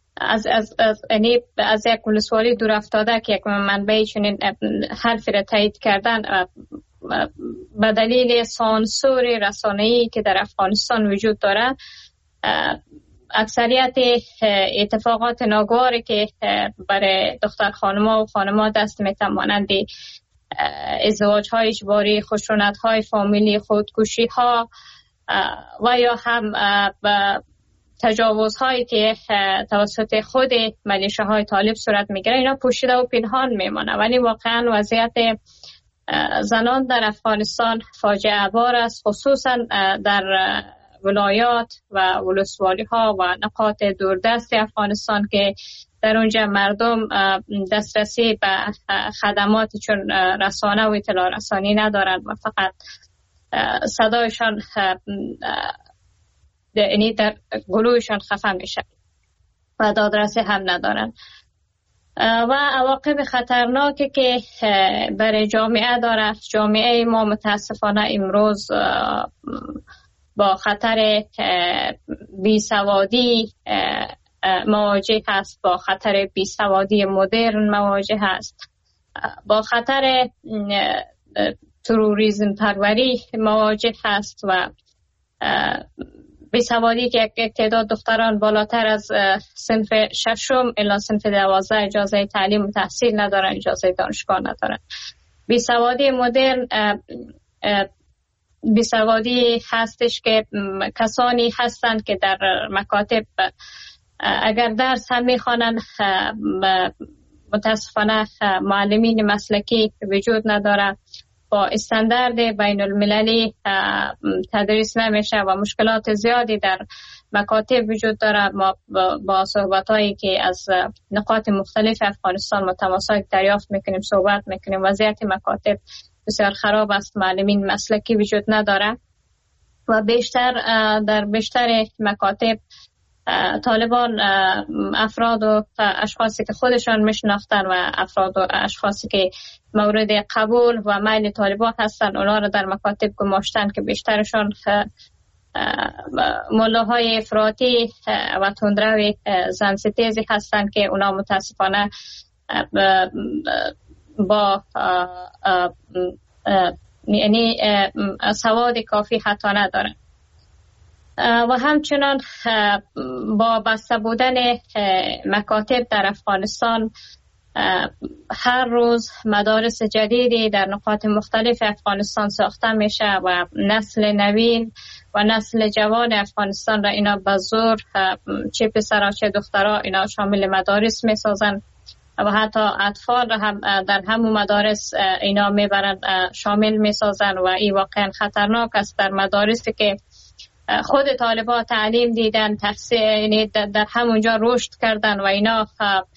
از یک ولسوالی دور افتاده که یک منبع چنین حرفی را تایید کردن به دلیل سانسور رسانه‌ای که در افغانستان وجود داره، اکثریت اتفاقات ناگواری که برای دختر خانم‌ها و خانم‌ها دست میتن، مانند ازدواج‌های اجباری، خشونت‌های فامیلی، خودکشی‌ها و یا هم تجاوزهایی که توسط خود ملیشه‌های طالب صورت میگیره، اینا پوشیده و پنهان میمونه. ولی واقعا وضعیت زنان در افغانستان فاجعه بار است، خصوصا در ولایات و ولسوالی ها و نقاط دوردست افغانستان که در اونجا مردم دسترسی به خدمات چون رسانه و اطلاع رسانی ندارند و فقط صدایشان یعنی در گلویشان خفه میشه و دادرسی هم ندارن. و عواقب خطرناکی که برای جامعه داره. جامعه ما متاسفانه امروز با خطر بیسوادی مواجه هست، با خطر بیسوادی مدرن مواجه هست، با خطر تروریسم پروری مواجه هست و بیسوادی که یک تعداد دختران بالاتر از صنف 6 الی صنف 12 اجازه تعلیم و تحصیل ندارن، اجازه دانشگاه ندارن. بیسوادی مدرن بیسوادی هستش که کسانی هستند که در مکاتب اگر درس هم میخوانند متاسفانه معلمین مسلکی وجود نداره، با استاندارد بین المللی تدریس نمیشه و مشکلات زیادی در مکاتب وجود داره. ما با صحبتایی که از نقاط مختلف افغانستان متماسک دریافت میکنیم، صحبت میکنیم، وضعیت مکاتب بسیار خراب است، معلمین مسلکی وجود نداره و در بیشتر مکاتب طالبان افراد و اشخاصی که خودشان میشناختن و افراد و اشخاصی که مورد قبول و میل طالبان هستن اونا رو در مکاتب گماشتن که بیشترشان ملاهای افراطی و تندرو زنستیزی هستن که اونا متاسفانه با یعنی سواد کافی حتی ندارن و همچنان با بسته بودن مکاتب در افغانستان هر روز مدارس جدیدی در نقاط مختلف افغانستان ساخته میشه و نسل نوین و نسل جوان افغانستان را اینا به زور چه پسرها چه دخترها اینا شامل مدارس میسازن و حتی اطفال را هم در همون مدارس اینا میبرن شامل میسازن و این واقعا خطرناک است. در مدارسی که خود طالبان تعلیم دیدن، تحصیل یعنی در همونجا رشد کردن و اینا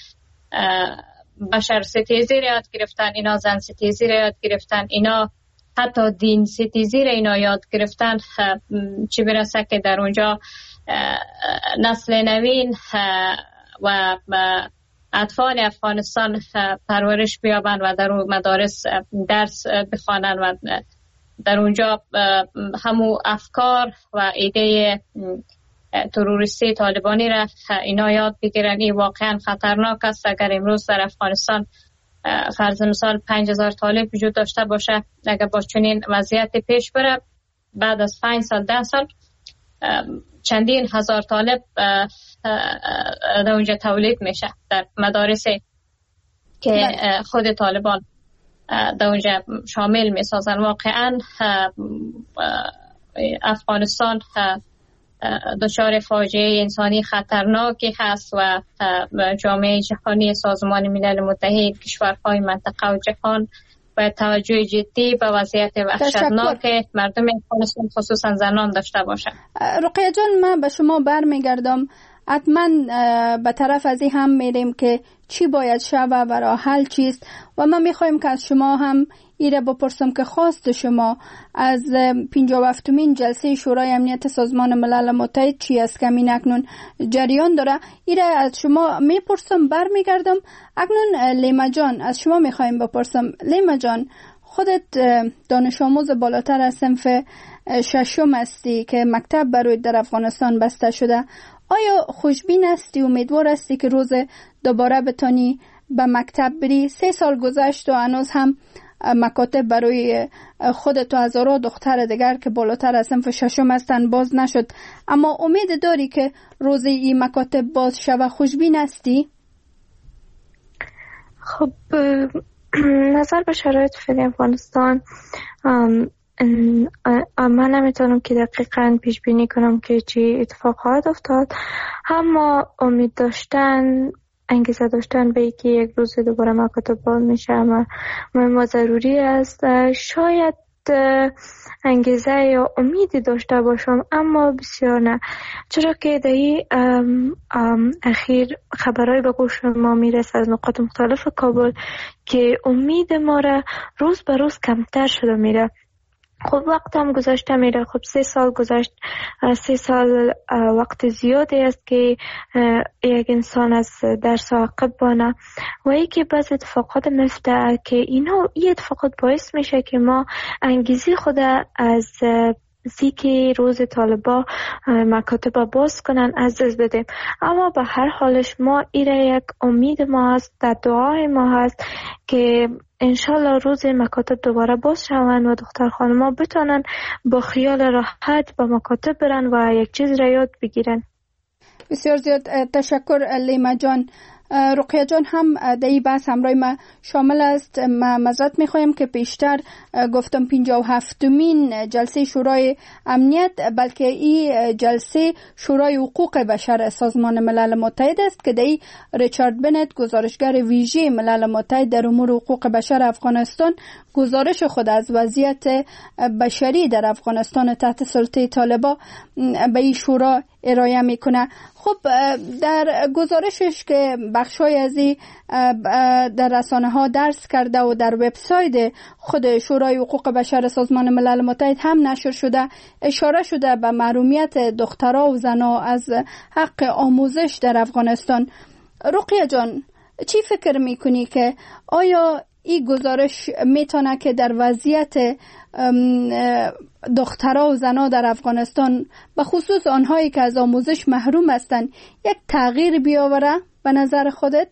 بشر ستیزی را یاد گرفتن، اینا زن ستیزی را یاد گرفتن، اینا حتی دین ستیزی را اینا یاد گرفتن، چی برسه که در اونجا نسل نوین و اطفال افغانستان پرورش بیابن و در اون مدارس درس بخوانن و در اونجا همو افکار و ایده تروریستی طالبانی را اینا یاد بگیرن. این واقعا خطرناک است. اگر امروز در افغانستان فرض مثال 5000 طالب وجود داشته باشه، اگر با چنین وضعیت پیش بره بعد از 5 سال 10 سال چندین هزار طالب در اونجا تولید میشه در مدارس که خود طالبان در اونجا شامل میسازن. واقعا افغانستان دچار فاجعه انسانی خطرناکی هست و جامعه جهانی، سازمان ملل متحد، کشورهای منطقه و جهان باید توجه جدی به وضعیت وحشتناک مردم افغانستان خصوصا زنان داشته باشند. رقیه جان، من به شما برمیگردم. حتما به طرف از این هم میریم که چی باید شود و راه حل چیست و ما میخوایم که از شما هم ایره بپرسم که خواست شما از 57مین جلسه شورای امنیت سازمان ملل متحد چی است که اکنون جریان داره. ایره از شما میپرسم، برمیگردم. اکنون لیما جان، از شما میخوایم بپرسم. لیما جان، خودت دانش آموز بالاتر از صنف 6 هستی که مکتب برای در افغانستان بسته شده. آیا خوشبین هستی، امیدوار هستی که روز دوباره بتانی به مکتب بری؟ 3 سال گذشت و هنوز هم مکاتب برای خودت و هزارها دختر دیگر که بالاتر از صنف 6 هستن باز نشد، اما امید داری که روزی این مکاتب باز شود؟ خوشبین هستی؟ خب نظر به شرایط فعلی افغانستان من نمیتونم که دقیقاً پیش بینی کنم که چی اتفاق خواهد افتاد، اما امید داشتن، انگیزه داشتن به اینکه یک روز دوباره مکاتب باز میشه ما ضروری است. شاید انگیزه یا امیدی داشته باشم اما بسیار نه، چرا که دهی اخیر خبرهای به گوش ما میرسه از نقاط مختلف کابل که امید ما را روز به روز کمتر شده میره. خب وقت هم گذشته میره. خب 3 سال گذشت. 3 سال وقت زیادی است که یک انسان از درس عقب بانه و ای که بعض اتفاقات میفته که این اتفاقات باعث میشه که ما انگیزی خود از که روز طالبا مکاتب باز کنن از دست بدیم. اما به هر حالش ما ایره یک امید ما هست، در دعای ما هست که انشالله روز مکاتب دوباره باز شوند و دختر خانما بتونن با خیال راحت به مکاتب برن و یک چیز را یاد بگیرن. بسیار زیاد تشکر لیما جان. رقیه جان هم در این بحث همراه ما شامل است. ما معذرت میخوایم که پیشتر گفتم 57مین جلسه شورای امنیت، بلکه این جلسه شورای حقوق بشر سازمان ملل متحد است که در ریچارد بنت گزارشگر ویژه ملل متحد در امور حقوق بشر افغانستان گزارش خود از وضعیت بشری در افغانستان تحت سلطه طالبان به این شورا ارائه میکنه. خب در گزارشش که بخشای از در رسانه ها درس کرده و در وبسایت خود شورای حقوق بشر سازمان ملل متحد هم نشر شده، اشاره شده به محرومیت دخترها و زنها از حق آموزش در افغانستان. رقیه جان، چی فکر میکنی که آیا این گزارش میتونه که در وضعیت دخترها و زنها در افغانستان به خصوص آنهایی که از آموزش محروم هستند یک تغییر بیاوره به نظر خودت؟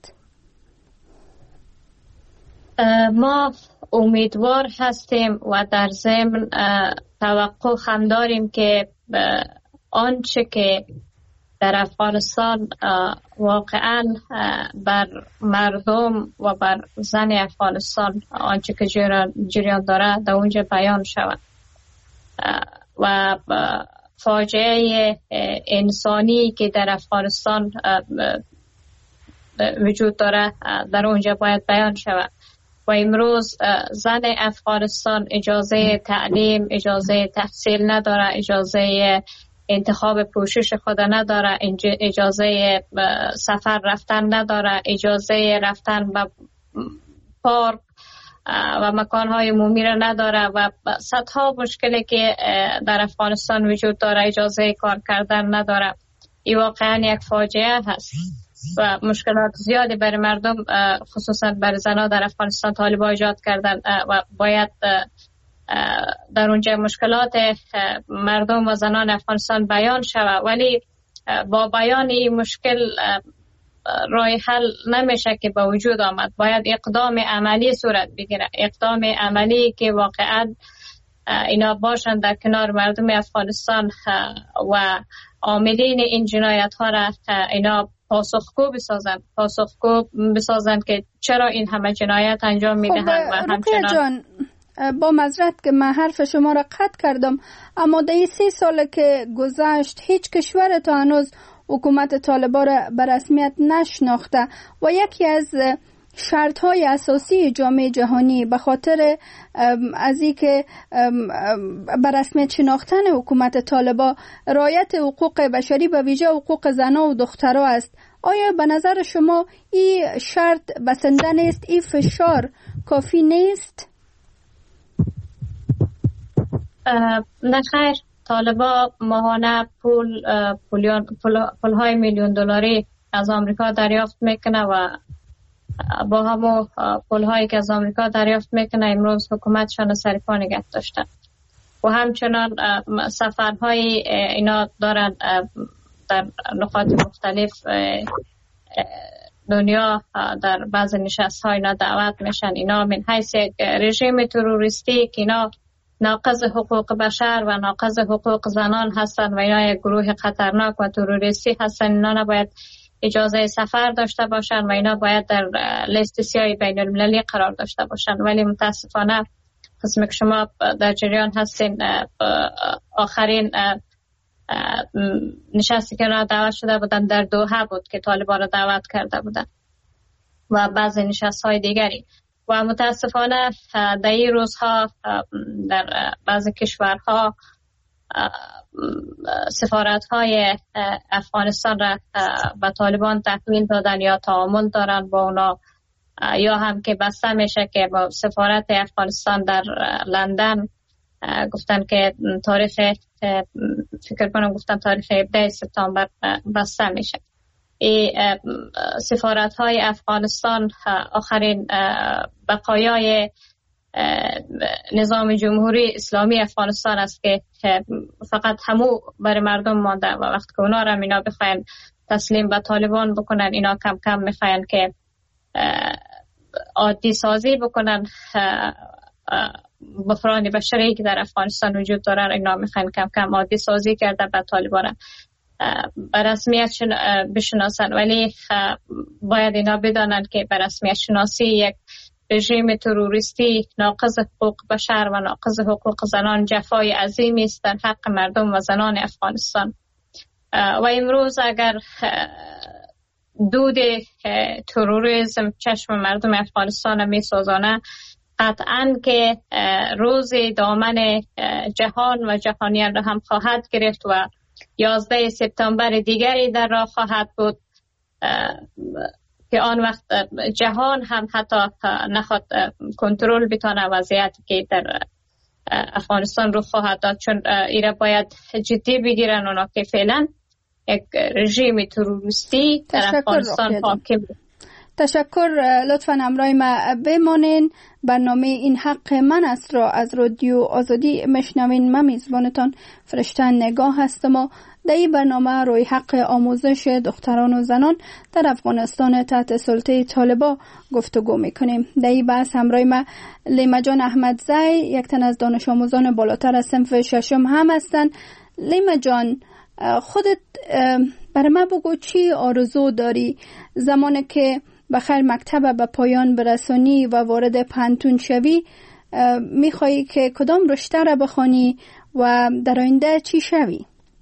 ما امیدوار هستیم و در ضمن توقع هم داریم که آنچه که در افغانستان واقعا بر مردم و بر زن افغانستان آنچه که جریان داره در اونجا بیان شود و فاجعه انسانی که در افغانستان وجود داره در اونجا باید بیان شود. و امروز زن افغانستان اجازه تعلیم، اجازه تحصیل نداره، اجازه انتخاب پوشش خود نداره، اجازه سفر رفتن نداره، اجازه رفتن به پارک و مکانهای عمومی را نداره و صدها مشکلی که در افغانستان وجود داره، اجازه کار کردن نداره. این واقعا یک فاجعه هست و مشکلات زیادی برای مردم خصوصا برای زنان در افغانستان طالبان ایجاد کردن و باید در اونجا مشکلات مردم و زنان افغانستان بیان شود، ولی با بیان این مشکل راه حل نمیشه که به وجود آمد. باید اقدام عملی صورت بگیره، اقدام عملی که واقعا اینا باشند در کنار مردم افغانستان و عاملین این جنایت ها را اینا پاسخگو بسازند که چرا این همه جنایت انجام میدهند. و همچنان با معذرت که من حرف شما را قطع کردم، اما در این 3 سال که گذشت هیچ کشور تا هنوز حکومت طالبان را به رسمیت نشناخته و یکی از شرط‌های اساسی جامعه جهانی به خاطر از اینکه به رسمیت شناختن حکومت طالبان رعایت حقوق بشری به ویژه حقوق زنان و دخترها است. آیا به نظر شما این شرط بسنده نیست؟ این فشار کافی نیست؟ نه خیر، طالبان ماهانه پولهای میلیون دلاری از آمریکا دریافت میکنه و با همون پولهایی که از آمریکا دریافت میکنه امروز حکومتشان سر پا نگه داشتن و همچنان سفرهای اینا دارن در نقاط مختلف دنیا در بعض نشست های اینا دعوت میشن. اینا من حیث رژیم تروریستی که اینا ناقض حقوق بشر و ناقض حقوق زنان هستن و اینا یک گروه خطرناک و تروریستی هستن، اینا نباید اجازه سفر داشته باشن و اینا باید در لیست سیاه بین المللی قرار داشته باشن. ولی متاسفانه قسمی که شما در جریان هستین آخرین نشستی که را دعوت شده بودن در دوحه بود که طالبان را دعوت کرده بودن و بعضی نشست های دیگری و متاسفانه در این روزها در بعضی کشورها سفارت های افغانستان را به طالبان تحویل دادن یا تعامل دارن با اونا، یا هم که بسته میشه که با سفارت افغانستان در لندن گفتن که تاریخ 17 سپتامبر بسته میشه. سفارت های افغانستان آخرین بقایای نظام جمهوری اسلامی افغانستان است که فقط همو برای مردم مانده و وقت که اونا را اینا بخواین تسلیم به طالبان بکنن، اینا کم کم میخواین که عادی سازی بکنن بحران بشری که در افغانستان وجود داره، اینا میخواین کم کم عادی سازی کرده به طالبان. به رسمیت بشناسن، ولی باید اینا بدانن که به رسمیت شناسی یک رژیم تروریستی ناقض حقوق بشر و ناقض حقوق زنان جفای عظیمی است در حق مردم و زنان افغانستان. و امروز اگر دود تروریسم چشم مردم افغانستان می سوزانه، قطعاً که روز دامن جهان و جهانیان را هم خواهد گرفت و 11 سپتامبر دیگری در راه خواهد بود که آن وقت جهان هم حتی نخواد کنترل بتانه وضعیتی که در افغانستان رو خواهد داد، چون ایره باید جدی بگیرن اونا که فعلا یک رژیم تروریستی در افغانستان حاکم. تشکر. لطفاً همراه ما بمانین. برنامه این حق من است را از رادیو آزادی میشنوین. من میزبانتان فرشته نگاه هستم و در این برنامه روی حق آموزش دختران و زنان در افغانستان تحت سلطه طالبان گفتگو میکنیم. در این بحث همراه ما لیما جان احمدزی، یک تن از دانش آموزان بالاتر از صنف ششم هم هستند. لیما جان، خودت برای ما بگو چی آرزو داری زمانی که بخیر مکتب به پایان برسانی و وارد پانتون شوی؟ میخوایی که کدام رشته را بخوانی و در آینده چی شوی؟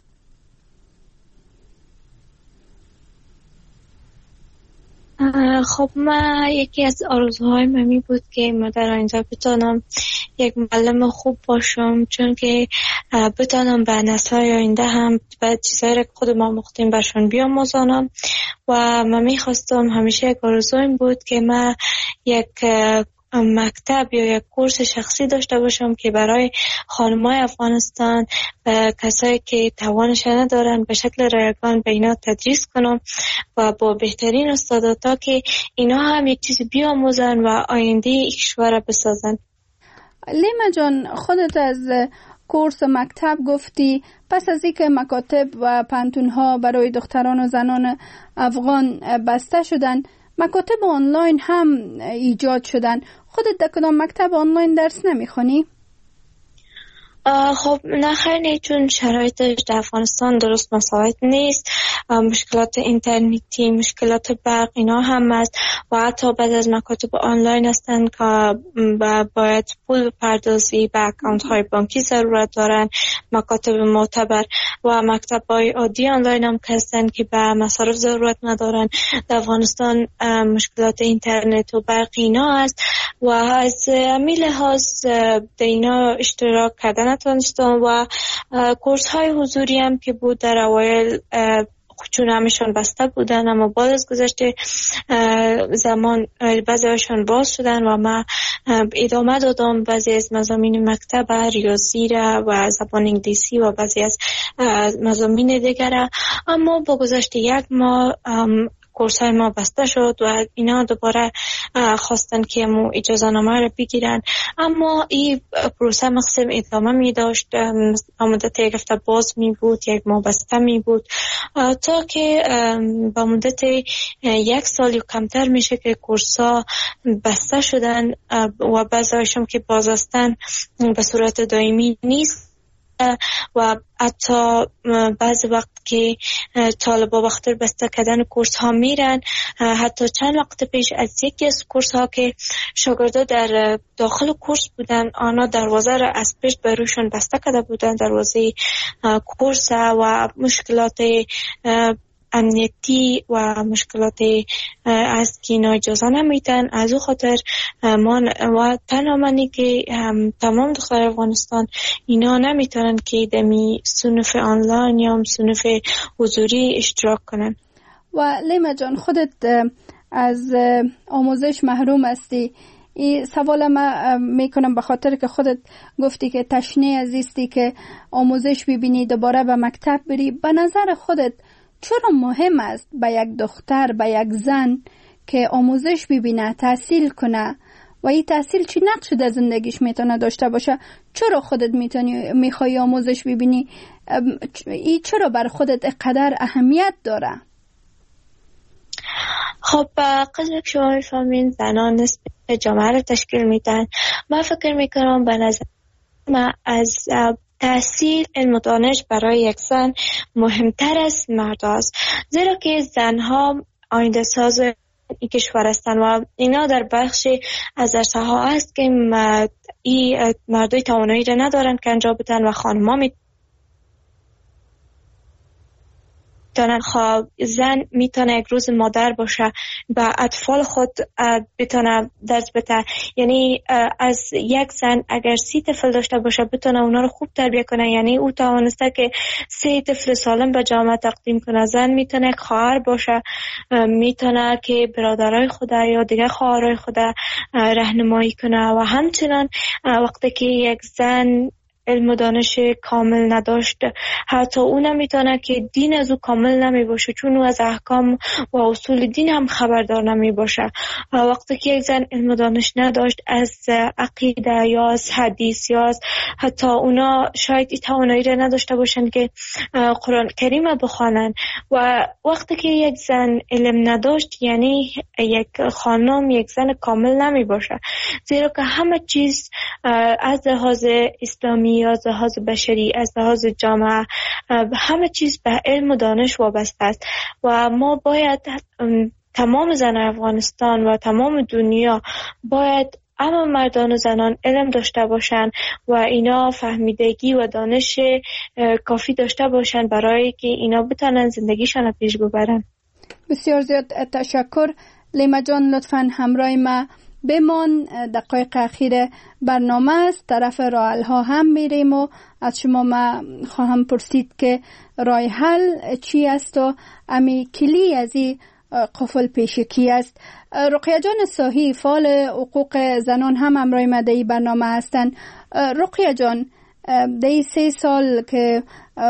خب من یکی از آرزوهای من بود که من در آینده بتونم یک معلم خوب باشم، چون که بتونم به نسل‌های آینده هم به چیزایی که خود ما مختیم برشون بیاموزانم. و من میخواستم، همیشه یک آرزویم بود که من یک مکتب یا یک کورس شخصی داشته باشم که برای خانم‌های افغانستان و کسایی که توانش ندارن به شکل رایگان به اینا تدریس کنم و با بهترین استاداتا که اینا هم یک چیزی بیاموزن و آینده کشور بسازن. لیما جان، خودت از کورس مکتب گفتی. پس از اینکه مکاتب و پانتون‌ها برای دختران و زنان افغان بسته شدن، مکاتب آنلاین هم ایجاد شدن. خودت در کدام مکتب آنلاین درس نمیخونی؟ خب نه خیلی، چون شرایطش در افغانستان درست مساعد نیست. مشکلات اینترنتی، مشکلات برق اینا هم هست و حتی بعد از مکاتب آنلاین هستن که باید پول بپردازی، به اکانت های بانکی ضرورت دارن. مکاتب معتبر و مکتب های عادی آنلاین هم هستن که به مصارف ضرورت ندارن. در افغانستان مشکلات اینترنت و برق اینا هست و از همین لحاظ در اینا اشتراک کردن نتونستم و کورس های حضوری هم که بود در اوایل چون همشون بسته بودن، اما بعد از گذشته زمان بعضی هاشون باز شدن و من ادامه دادم بعضی از مضامین مکتب، ریاضی و زبان انگلیسی و بعضی از مضامین دیگر. اما با گذشته یک ماه کورس های ما بسته شد و اینا دوباره خواستن که مو اجازه نامه رو بگیرن، اما این پروسه مقسم ادامه می داشت. مدت یک هفته باز می بود، یک ماه بسته می بود، تا که با مدت یک سال یا کمتر میشه که کورس ها بسته شدن و بعضیشون که باز هستن به صورت دائمی نیست و حتی بعض وقت که طالبا وقت بسته کردن کورس ها میرن، حتی چند وقت پیش از یکی از کورس ها که شاگردا در داخل کورس بودن، آنها دروازه را از پشت بروشون بسته کرده بودن، دروازه کورس، و مشکلات امنیتی و مشکلات از که اینا اجازه نمیدن. از او خاطر ما و تنها منی که تمام دختر افغانستان اینا نمیتونن که دمی صنف آنلاین یا صنف حضوری اشتراک کنن. و لیما جان، خودت از آموزش محروم هستی. این سوال ما میکنم به خاطر که خودت گفتی که تشنه عزیزی که آموزش ببینی، دوباره به مکتب بری. به نظر خودت چرا مهم است به یک دختر، به یک زن که آموزش ببینه، تحصیل کنه و این تحصیل چی نقش در زندگیش میتونه داشته باشه؟ چرا خودت میخوای آموزش ببینی؟ این چرا بر خودت اقدر اهمیت داره؟ خب قدر که شما میفهمین زنان نسبت جامعه رو تشکیل میدن. من فکر میکنم به نظر من از تحصیل علم و دانش برای یک زن مهمتر از مرد است، زیرا که زنها آینده ساز این کشور هستند و اینا در بخشی از عرصه ها است که مردای توانایی را ندارند که انجام بدن و خانم‌ها زن میتونه یک روز مادر باشه و اطفال خود بتونه درس بده. یعنی از یک زن اگر 30 طفل داشته باشه بتونه اونا رو خوب تربیت کنه، یعنی او توانسته که 3 طفل سالم به جامعه تقدیم کنه. زن میتونه خواهر باشه، میتونه که برادرای خود یا دیگه خواهرای خود راهنمایی کنه و همچنان وقتی که یک زن علم و دانش کامل نداشت حتی اون میتونه که دین از او کامل نمی باشه، چون او از احکام و اصول دین هم خبردار نمی باشه. وقتی که یک زن علم و دانش نداشت از عقیده یا از حدیث یا از حتی اونا شاید این توانایی را نداشته باشند که قرآن کریم بخوانند. و وقتی که یک زن علم نداشت یعنی یک خانم یک زن کامل نمی باشه، زیرا که همه چیز از لحاظ اسلامی، از لحاظ بشری، از لحاظ جامعه، همه چیز به علم و دانش وابسته است و ما باید تمام زن افغانستان و تمام دنیا باید اما مردان و زنان علم داشته باشند و اینا فهمیدگی و دانش کافی داشته باشند برای که اینا بتونن زندگیشان پیش ببرن. بسیار زیاد تشکر. لیما جان لطفاً همراه ما بمان. دقایق اخیر برنامه است، طرف راه ها هم میریم و از شما ما خواهم پرسید که راه حل چی است و امی کلی از این قفل پیشکی است. رقیه جان صاحی فعال حقوق زنان هم همراه ما در برنامه هستند. رقیه جان، در 3 سال که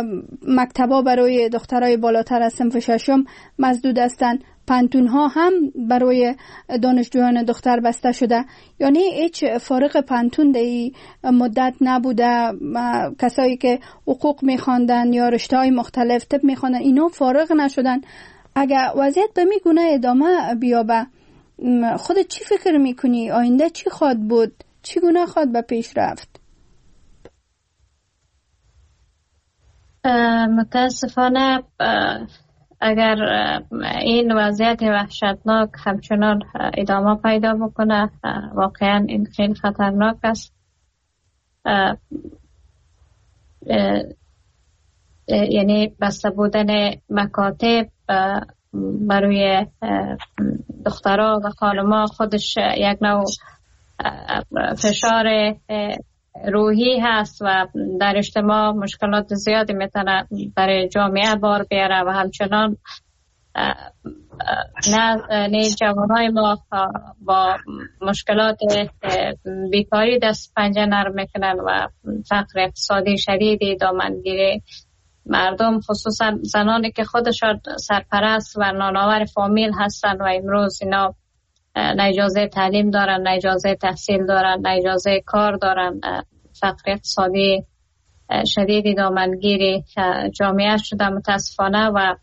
مکتبا برای دخترای بالاتر از صنف 6 مسدود هستند، پانتون ها هم برای دانشجویان دختر بسته شده، یعنی هیچ فارغ پانتون در این مدت نبوده. کسایی که حقوق میخواندن یا رشته های مختلف طب میخواندن اینا فارغ نشدن. اگر وضعیت به میگونه ادامه بیابه خودت چی فکر میکنی؟ آینده چی خواهد بود؟ چی گونه خواهد به پیش رفت؟ متاسفانه اگر این وضعیت وحشتناک همچنان ادامه پیدا بکنه واقعا این خیلی خطرناک است. یعنی بسته بودن مکاتب برای دخترها و خانم‌ها خودش یک نوع فشار روحی هست و در اجتماع مشکلات زیادی میتونه برای جامعه بار بیاره و همچنان نه جوانای ما با مشکلات بیکاری دست پنجه نرم میکنن و فقر اقتصادی شدیدی دامنگیری مردم، خصوصا زنانی که خودشان سرپرست و نانآور فامیل هستن و امروز اینا نه اجازه تعلیم دارن، نه اجازه تحصیل دارن، نه اجازه کار دارن. فقر اقتصادی شدیدی دامنگیری جامعه شده متاسفانه و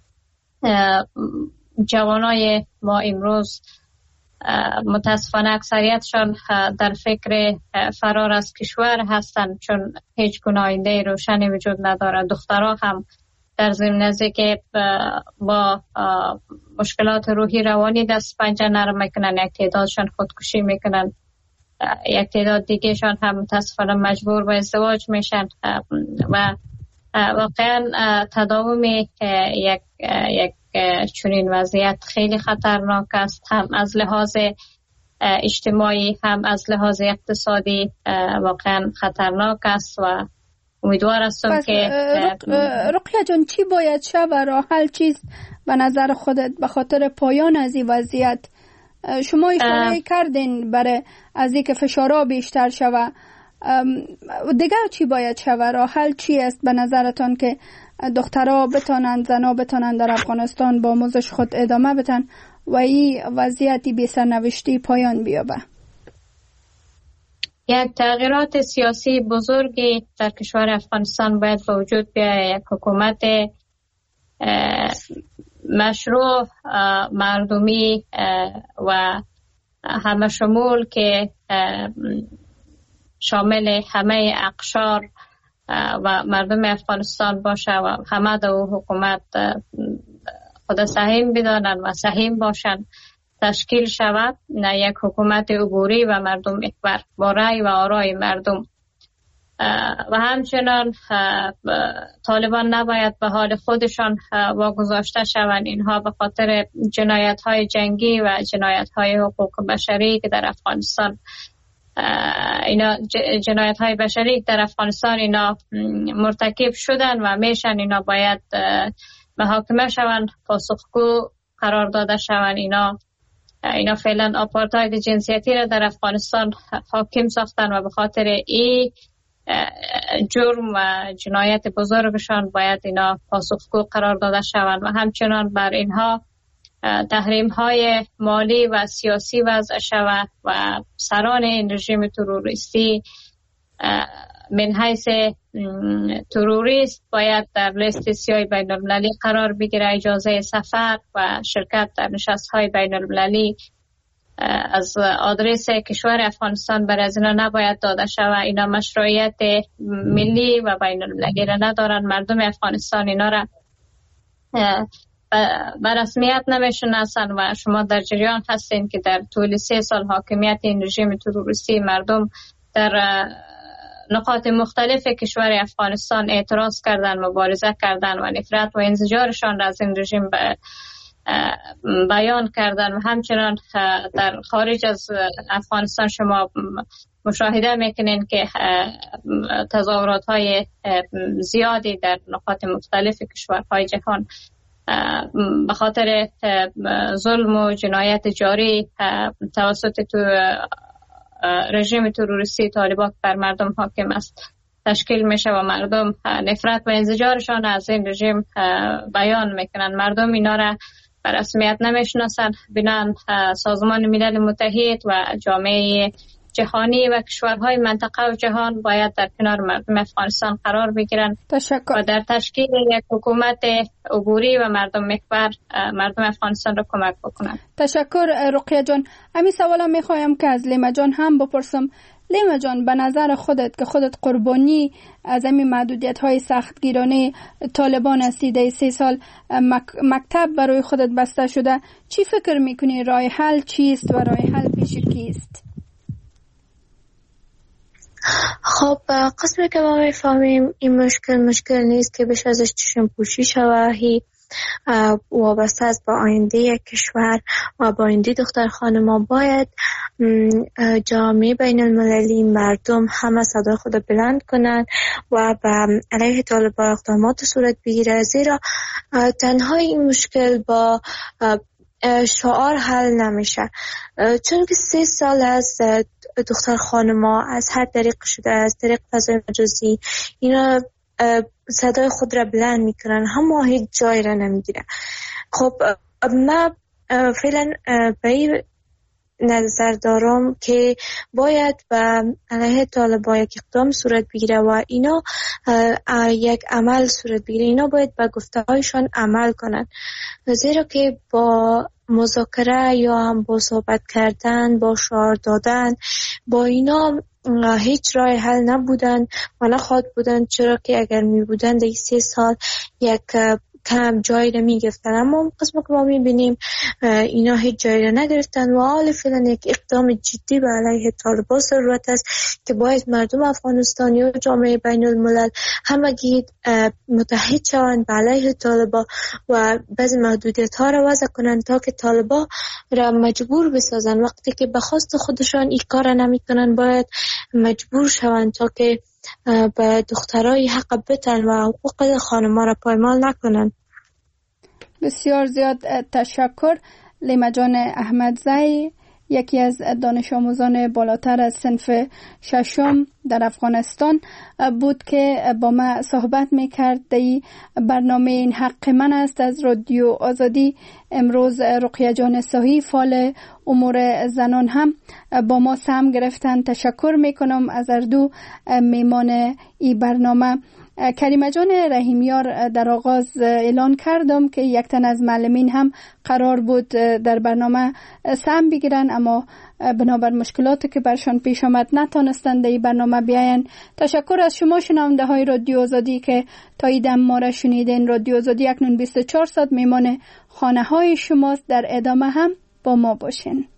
جوانای ما امروز متاسفانه اکثریتشان در فکر فرار از کشور هستند، چون هیچ گونه آینده روشنی وجود نداره. دخترها هم در ضمن که با مشکلات روحی روانی دست پنجه نرم میکنن، یک تعدادشان خودکشی میکنن، یک تعداد دیگهشان هم متاسفانه مجبور به ازدواج میشن و واقعا تداوم یک چنین وضعیت خیلی خطرناک است، هم از لحاظ اجتماعی هم از لحاظ اقتصادی واقعا خطرناک است و امیدوار هستم که رقیه جان چی باید شه و راه حل چیست به نظر خودت به خاطر پایان از این وضعیت؟ شما اشاره کردین برای از اینکه فشارها بیشتر شوه، دیگه چی باید شوه؟ راه حل چی است به نظرتان که دخترها بتانند، زنها بتانند در افغانستان با آموزش خود ادامه بدن و این وضعیتی بی سرنوشتی پایان بیابه؟ یک تغییرات سیاسی بزرگی در کشور افغانستان باید به وجود بیاید. یک حکومت مشروع مردمی و همه شمول که شامل همه اقشار و مردم افغانستان باشه و همه دو حکومت خود سهیم بدانند و سهیم باشند تشکیل شود یک حکومت عبوری و مردم محور با رأی و آرای مردم. و همچنان طالبان نباید به حال خودشان واگذاشته شوند. اینها به خاطر جنایت‌های جنگی و جنایت‌های حقوق بشری که در افغانستان جنایت‌های بشری در افغانستان اینا مرتکب شدن و میشن، اینا باید محاکمه شوند، پاسخگو قرار داده شوند. اینا فعلا آپارتاید جنسیتی را در افغانستان حاکم ساختن و به خاطر این جرم و جنایت بزرگشان باید اینا پاسخگو قرار داده شوند و همچنان بر اینها تحریم های مالی و سیاسی وضع شود و سران این رژیم تروریستی من حیث تروریست باید در لیست سیاه بین المللی قرار بگیره، اجازه سفر و شرکت در نشست های بین المللی از آدرس کشور افغانستان بر از اینا نباید داده شود. اینا مشروعیت ملی و بین المللی را ندارن. مردم افغانستان اینا را به رسمیت نمیشناسن و شما در جریان هستین که در طول 3 سال حاکمیت این رژیم تروریستی مردم در نقاط مختلف کشور افغانستان اعتراض کردن، مبارزه کردن و نفرت و انزجارشان را از این رژیم بیان کردن و همچنان در خارج از افغانستان شما مشاهده میکنین که تظاهرات های زیادی در نقاط مختلف کشورهای جهان به خاطر ظلم و جنایت جاری توسط رژیم تروریستی طالبان بر مردم حاکم است تشکیل میشه و مردم نفرت و انزجارشان از این رژیم بیان میکنن. مردم اینا را به رسمیت نمیشناسن. بنان سازمان ملل متحد و جامعه جهانی و کشورهای منطقه و جهان باید در کنار مردم افغانستان قرار بگیرن و در تشکیل یک حکومت عبوری و مردم محور مردم افغانستان را کمک بکنن. تشکر رقیه جان. همین سوالا میخوایم که از لیما جان هم بپرسم. لیما جان، به نظر خودت که خودت قربانی از این محدودیت های سختگیرانه طالبان هستی، 3 سال مکتب برای خودت بسته شده، چی فکر میکنی راه حل چیست و راه حل پیش کیست؟ خب قسمی که ما میفهمیم این مشکل نیست که بشه ازش چشم پوشی شوه، وابسته است با آینده کشور و با آینده دختر خانما. باید جامعه بین المللی مردم همه صدای خود بلند کنند و به علیه طالبان اقدامات صورت بگیره، زیرا تنها این مشکل با شعار حل نمیشه، چون که 3 سال از دختر خانما از هر طریق شده، از طریق فضای مجازی اینا صدای خود را بلند میکنن، اما هیچ جای را نمیگیره. خب من فعلا به این نظر دارم که باید به علیه طالبان یک اقدام صورت بگیره و اینا یک عمل صورت بگیره. اینا باید به گفته هایشان عمل کنن، زیرا که با مذاکره یا هم با صحبت کردن، با شعار دادن، با اینا هیچ راه حل نبودن و نخواهد بودن، چرا که اگر می بودن در 3 سال یک کم جایی را می گرفتن. اما قسم که ما می بینیم اینا هیچ جایی را نگرفتن و حال فعلا یک اقدام جدی به علیه طالبان ضرورت است که باید مردم افغانستانی و جامعه بین الملل همگی متحد شوند به علیه طالبان و بعضی محدودیت ها را وضع کنند تا که طالبان را مجبور بسازن. وقتی که به خواست خودشان این کار را نمی کنند باید مجبور شوند تا که به دخترای حق بتن و حقوق خانما را پایمال نکنن. بسیار زیاد تشکر. لیما جان احمدزی، یکی از دانش آموزان بالاتر از صنف 6 در افغانستان بود که با ما صحبت میکرد. در برنامه این حق من است از رادیو آزادی. امروز رقیه جان صاحی، فعال امور زنان، هم با ما سهم گرفتن. تشکر میکنم از هر دو میمان این برنامه. کریمه جان رحیمیار در آغاز اعلان کردم که یک تن از معلمین هم قرار بود در برنامه سهم بگیرن، اما بنابر مشکلاتی که برشان پیش آمد نتانستند در برنامه بیاین. تشکر از شما شنونده های رادیو آزادی که تا این دم ما را شنیدین. رادیو آزادی اکنون 24 ساعت میمان خانه های شماست. در ادامه هم با ما باشین.